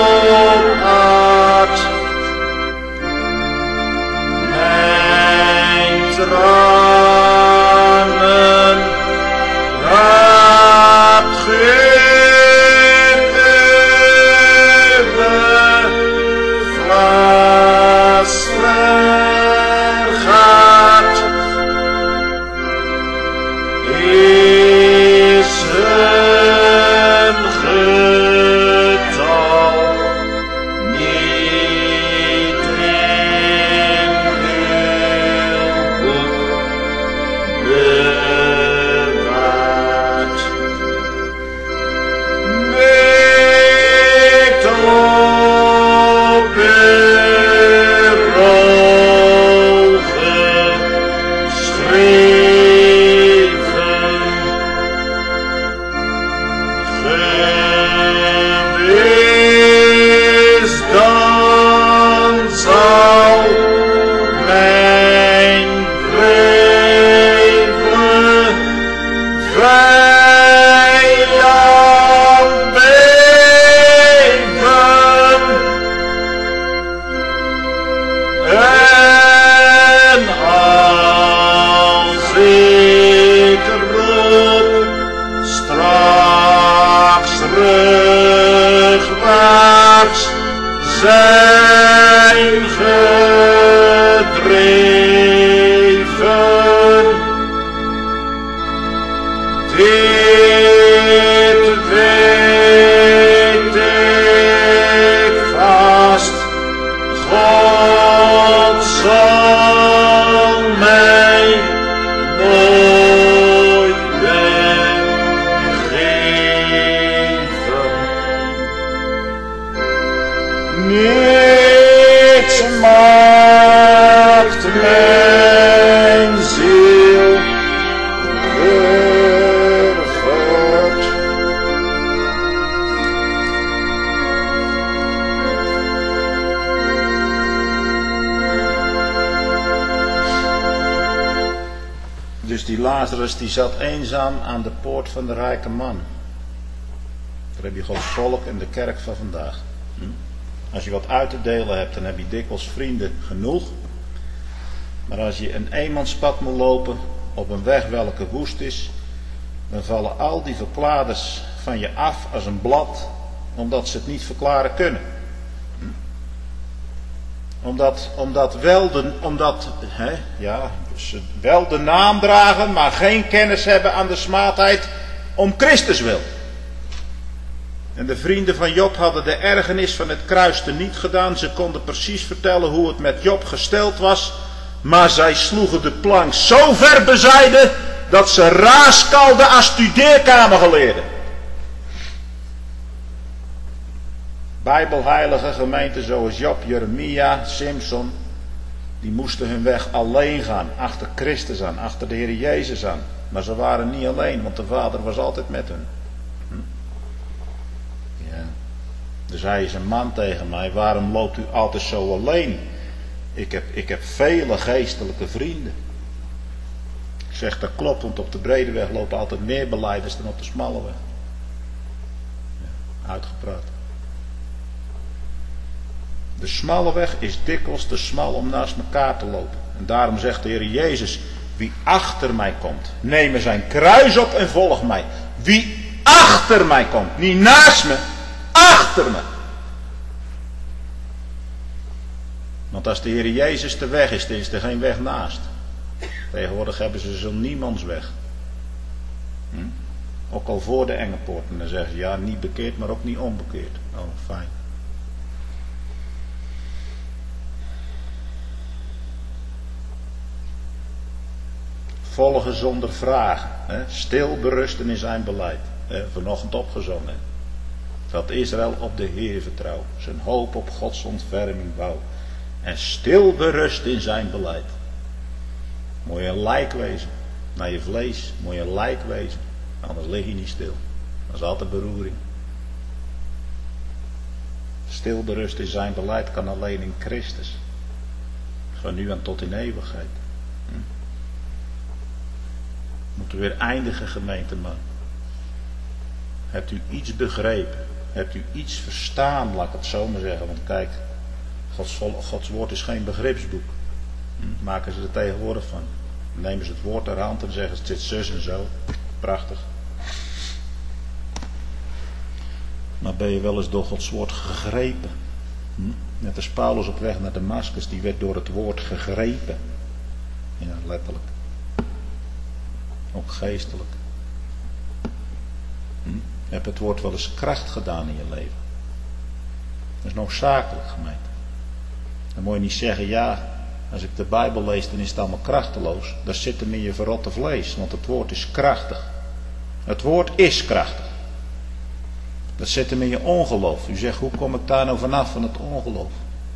Dus die Lazarus die zat eenzaam aan de poort van de rijke man. Daar heb je Gods volk en de kerk van vandaag. Als je wat uit te delen hebt, dan heb je dikwijls vrienden genoeg. Maar als je een eenmanspad moet lopen op een weg welke woest is, dan vallen al die verklaarders van je af als een blad, omdat ze het niet verklaren kunnen. Omdat, omdat, wel, de, omdat hè, ja, ze wel de naam dragen, maar geen kennis hebben aan de smaadheid om Christus wil. En de vrienden van Job hadden de ergernis van het kruis teniet gedaan. Ze konden precies vertellen hoe het met Job gesteld was. Maar zij sloegen de plank zo ver bezijde dat ze raaskalden als studeerkamergeleerden. Bijbelheilige gemeenten zoals Job, Jeremia, Simson, die moesten hun weg alleen gaan, achter Christus aan, achter de Heer Jezus aan. Maar ze waren niet alleen, want de Vader was altijd met hen. Hm? Ja. Dus hij is een man tegen mij, waarom loopt u altijd zo alleen? Ik heb, ik heb vele geestelijke vrienden. Ik zeg dat klopt, want op de brede weg lopen altijd meer belijders dan op de smalle weg. Ja, uitgepraat. De smalle weg is dikwijls te smal om naast elkaar te lopen. En daarom zegt de Heer Jezus, wie achter mij komt, neem zijn kruis op en volg mij. Wie achter mij komt, niet naast me, achter me. Want als de Heer Jezus de weg is, dan is er geen weg naast. Tegenwoordig hebben ze zo'n niemandsweg. Hm? Ook al voor de enge poort. En dan zeggen ze, ja, niet bekeerd, maar ook niet onbekeerd. Oh, fijn. Volgen zonder vragen. Hè? Stil berusten in zijn beleid. Hè? Vanochtend opgezongen. Dat Israël op de Heer vertrouwt. Zijn hoop op Gods ontferming bouwt. En stil berust in zijn beleid. Moet je een lijk wezen. Naar je vlees moet je een lijk wezen. Anders lig je niet stil. Dat is altijd beroering. Stil berust in zijn beleid kan alleen in Christus. Van nu aan tot in eeuwigheid. Hm. Moeten we weer eindigen, gemeenteman. Hebt u iets begrepen? Hebt u iets verstaan, laat ik het zo maar zeggen. Want kijk, Gods, Gods woord is geen begripsboek. Hm? Maken ze er tegenwoordig van. Dan nemen ze het woord ter hand en zeggen het zit zus en zo. Prachtig. Maar ben je wel eens door Gods woord gegrepen? Hm? Net als Paulus op weg naar Damascus, die werd door het woord gegrepen. Ja, letterlijk. Ook geestelijk. Hm? Heb het woord wel eens kracht gedaan in je leven? Dat is noodzakelijk, gemeente. Dan moet je niet zeggen, ja, als ik de Bijbel lees, dan is het allemaal krachteloos. Dat zit hem in je verrotte vlees, want het woord is krachtig. Het woord is krachtig. Dat zit hem in je ongeloof. U zegt, hoe kom ik daar nou vanaf van het ongeloof?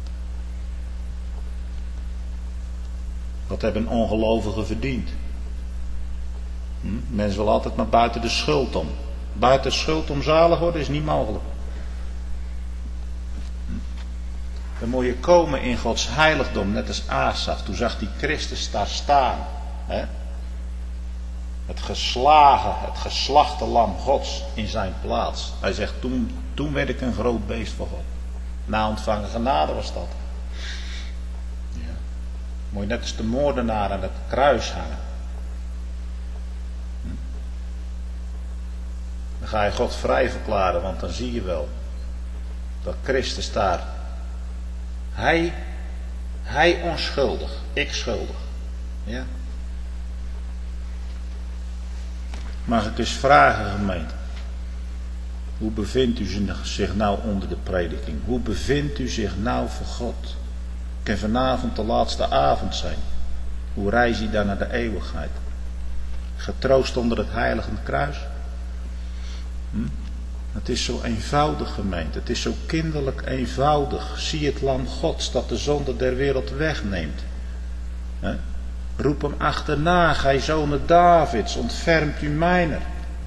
Wat hebben ongelovigen verdiend? Hm? Mensen willen altijd maar buiten de schuld om. Buiten de schuld om zalig worden is niet mogelijk. Hm? Dan moet je komen in Gods heiligdom, net als Asaf. Toen zag hij Christus daar staan. Hè? Het geslagen, het geslachte lam Gods in zijn plaats. Hij zegt, toen, toen werd ik een groot beest voor God. Na ontvangen genade was dat. Ja. Moet je net als de moordenaar aan het kruis hangen. Hm? Dan ga je God vrij verklaren, want dan zie je wel dat Christus daar. Hij, hij onschuldig, ik schuldig. Ja. Mag ik eens vragen, gemeente. Hoe bevindt u zich nou onder de prediking? Hoe bevindt u zich nou voor God? Het kan vanavond de laatste avond zijn. Hoe reis je dan naar de eeuwigheid? Getroost onder het heilige kruis? Hm? Het is zo eenvoudig, gemeente. Het is zo kinderlijk eenvoudig. Zie het lam Gods dat de zonde der wereld wegneemt. He? Roep hem achterna, gij zonen Davids, ontfermt u mijner.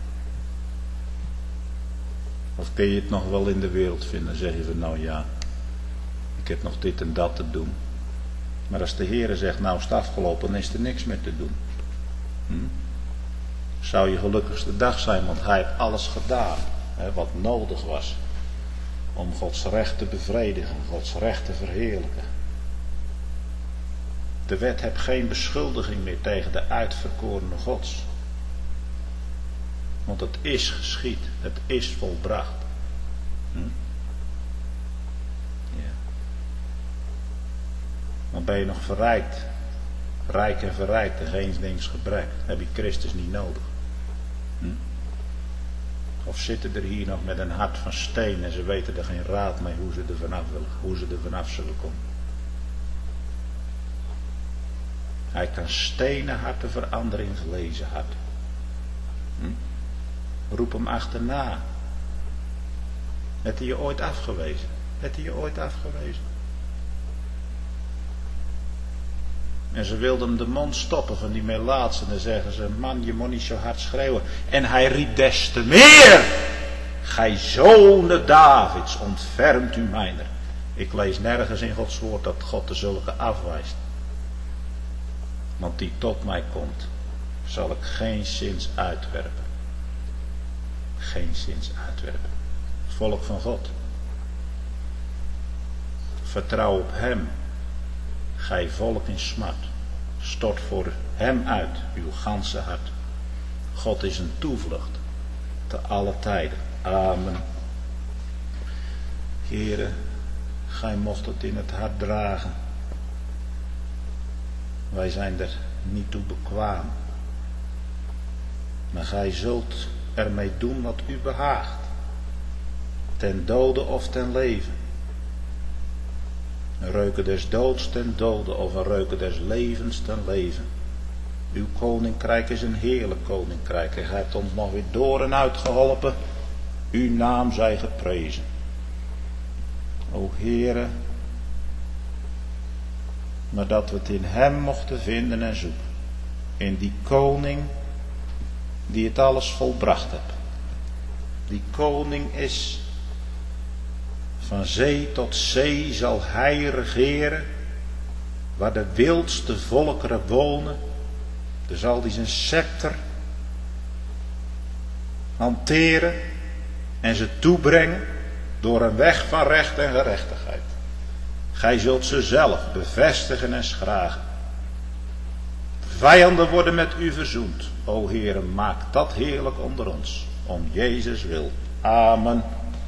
Of kun je het nog wel in de wereld vinden? Zeg je van nou ja, ik heb nog dit en dat te doen. Maar als de Heere zegt, nou is het afgelopen, dan is er niks meer te doen. Hm? Zou je gelukkigste dag zijn, want hij heeft alles gedaan hè, wat nodig was om Gods recht te bevredigen, Gods recht te verheerlijken. De wet heeft geen beschuldiging meer tegen de uitverkorene Gods. Want het is geschied, het is volbracht. Hm? Ja. Maar ben je nog verrijkt, rijk en verrijkt en geen dings gebrek, heb je Christus niet nodig. Hm? Of zitten er hier nog met een hart van steen en ze weten er geen raad mee hoe ze er vanaf, willen, hoe ze er vanaf zullen komen. Hij kan stenen harten veranderen in gelezen harten. Hm? Roep hem achterna. Heeft hij je ooit afgewezen? Heeft hij je ooit afgewezen? En ze wilden hem de mond stoppen van die melaatsen. En dan zeggen ze, man, je moet niet zo hard schreeuwen. En hij riep des te meer. Gij zonen Davids, ontfermt u mijner. Ik lees nergens in Gods woord dat God de zulke afwijst. Want die tot mij komt, zal ik geen zins uitwerpen. Geen zins uitwerpen. Volk van God. Vertrouw op hem. Gij volk in smart. Stort voor hem uit uw ganse hart. God is een toevlucht. Te alle tijden. Amen. Here, gij mocht het in het hart dragen. Wij zijn er niet toe bekwaam. Maar gij zult ermee doen wat u behaagt. Ten dode of ten leven. Een reuken des doods ten dode of een reuken des levens ten leven. Uw koninkrijk is een heerlijk koninkrijk. En gij hebt ons nog weer door en uit geholpen. Uw naam zij geprezen. O Heere, maar dat we het in hem mochten vinden en zoeken. In die koning die het alles volbracht heeft. Die koning is van zee tot zee zal hij regeren. Waar de wildste volkeren wonen. Dan zal hij zijn scepter hanteren en ze toebrengen door een weg van recht en gerechtigheid. Gij zult ze zelf bevestigen en schragen. Vijanden worden met u verzoend. O Heere, maak dat heerlijk onder ons. Om Jezus wil. Amen.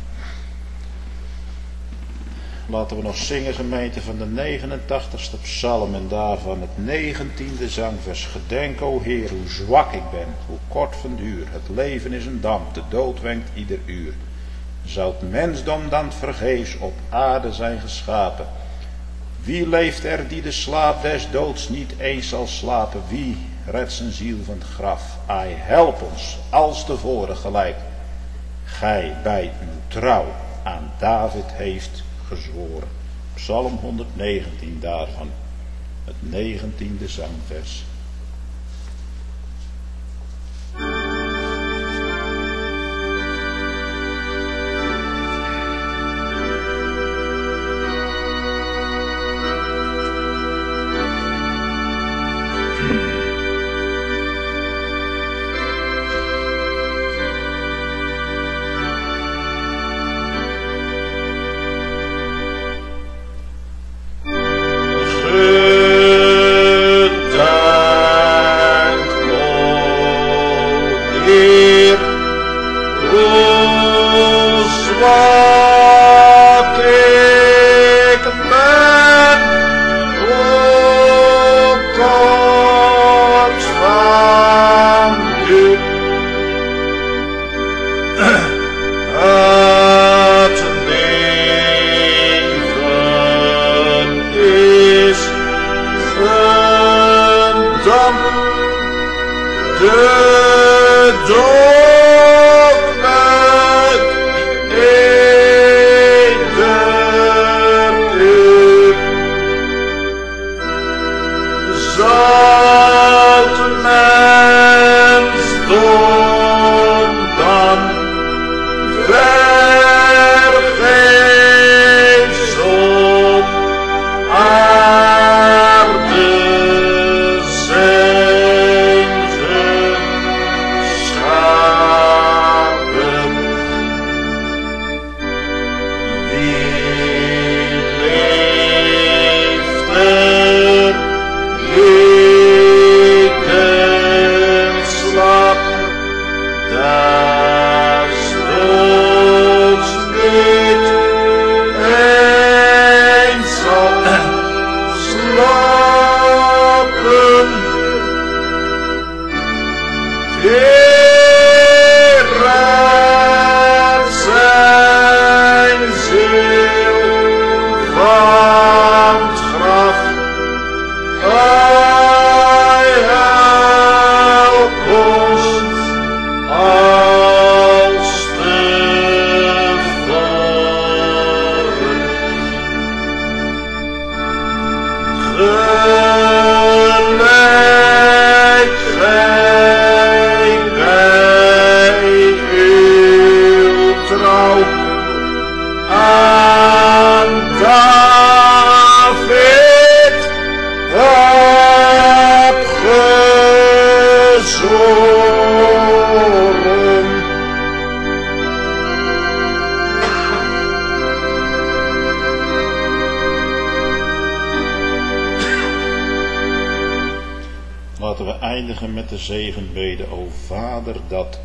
Laten we nog zingen, gemeente, van de negenentachtigste psalm en daarvan het negentiende zangvers. Gedenk, o Heer, hoe zwak ik ben, hoe kort van duur. Het leven is een damp, de dood wenkt ieder uur. Zou het mensdom dan vergeefs op aarde zijn geschapen? Wie leeft er die de slaap des doods niet eens zal slapen? Wie redt zijn ziel van het graf? Ai, help ons, als tevoren gelijk. Gij bij uw trouw aan David heeft gezworen. Psalm honderdnegentien daarvan, het negentiende zangvers. Zijn Redt zijn ziel van het graf. Hij helpt ons als te voren. Gelijk gij bij uw trouw aan David hebt gezworen. Laten we eindigen met de zegenbede. O Vader, dat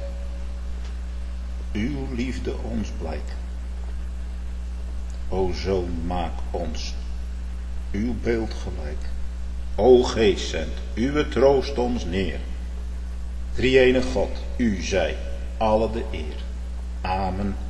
uw liefde ons blijkt. O Zoon, maak ons uw beeld gelijk. O Geest, zend uw troost ons neer. Drie-enige God, u zij alle de eer. Amen.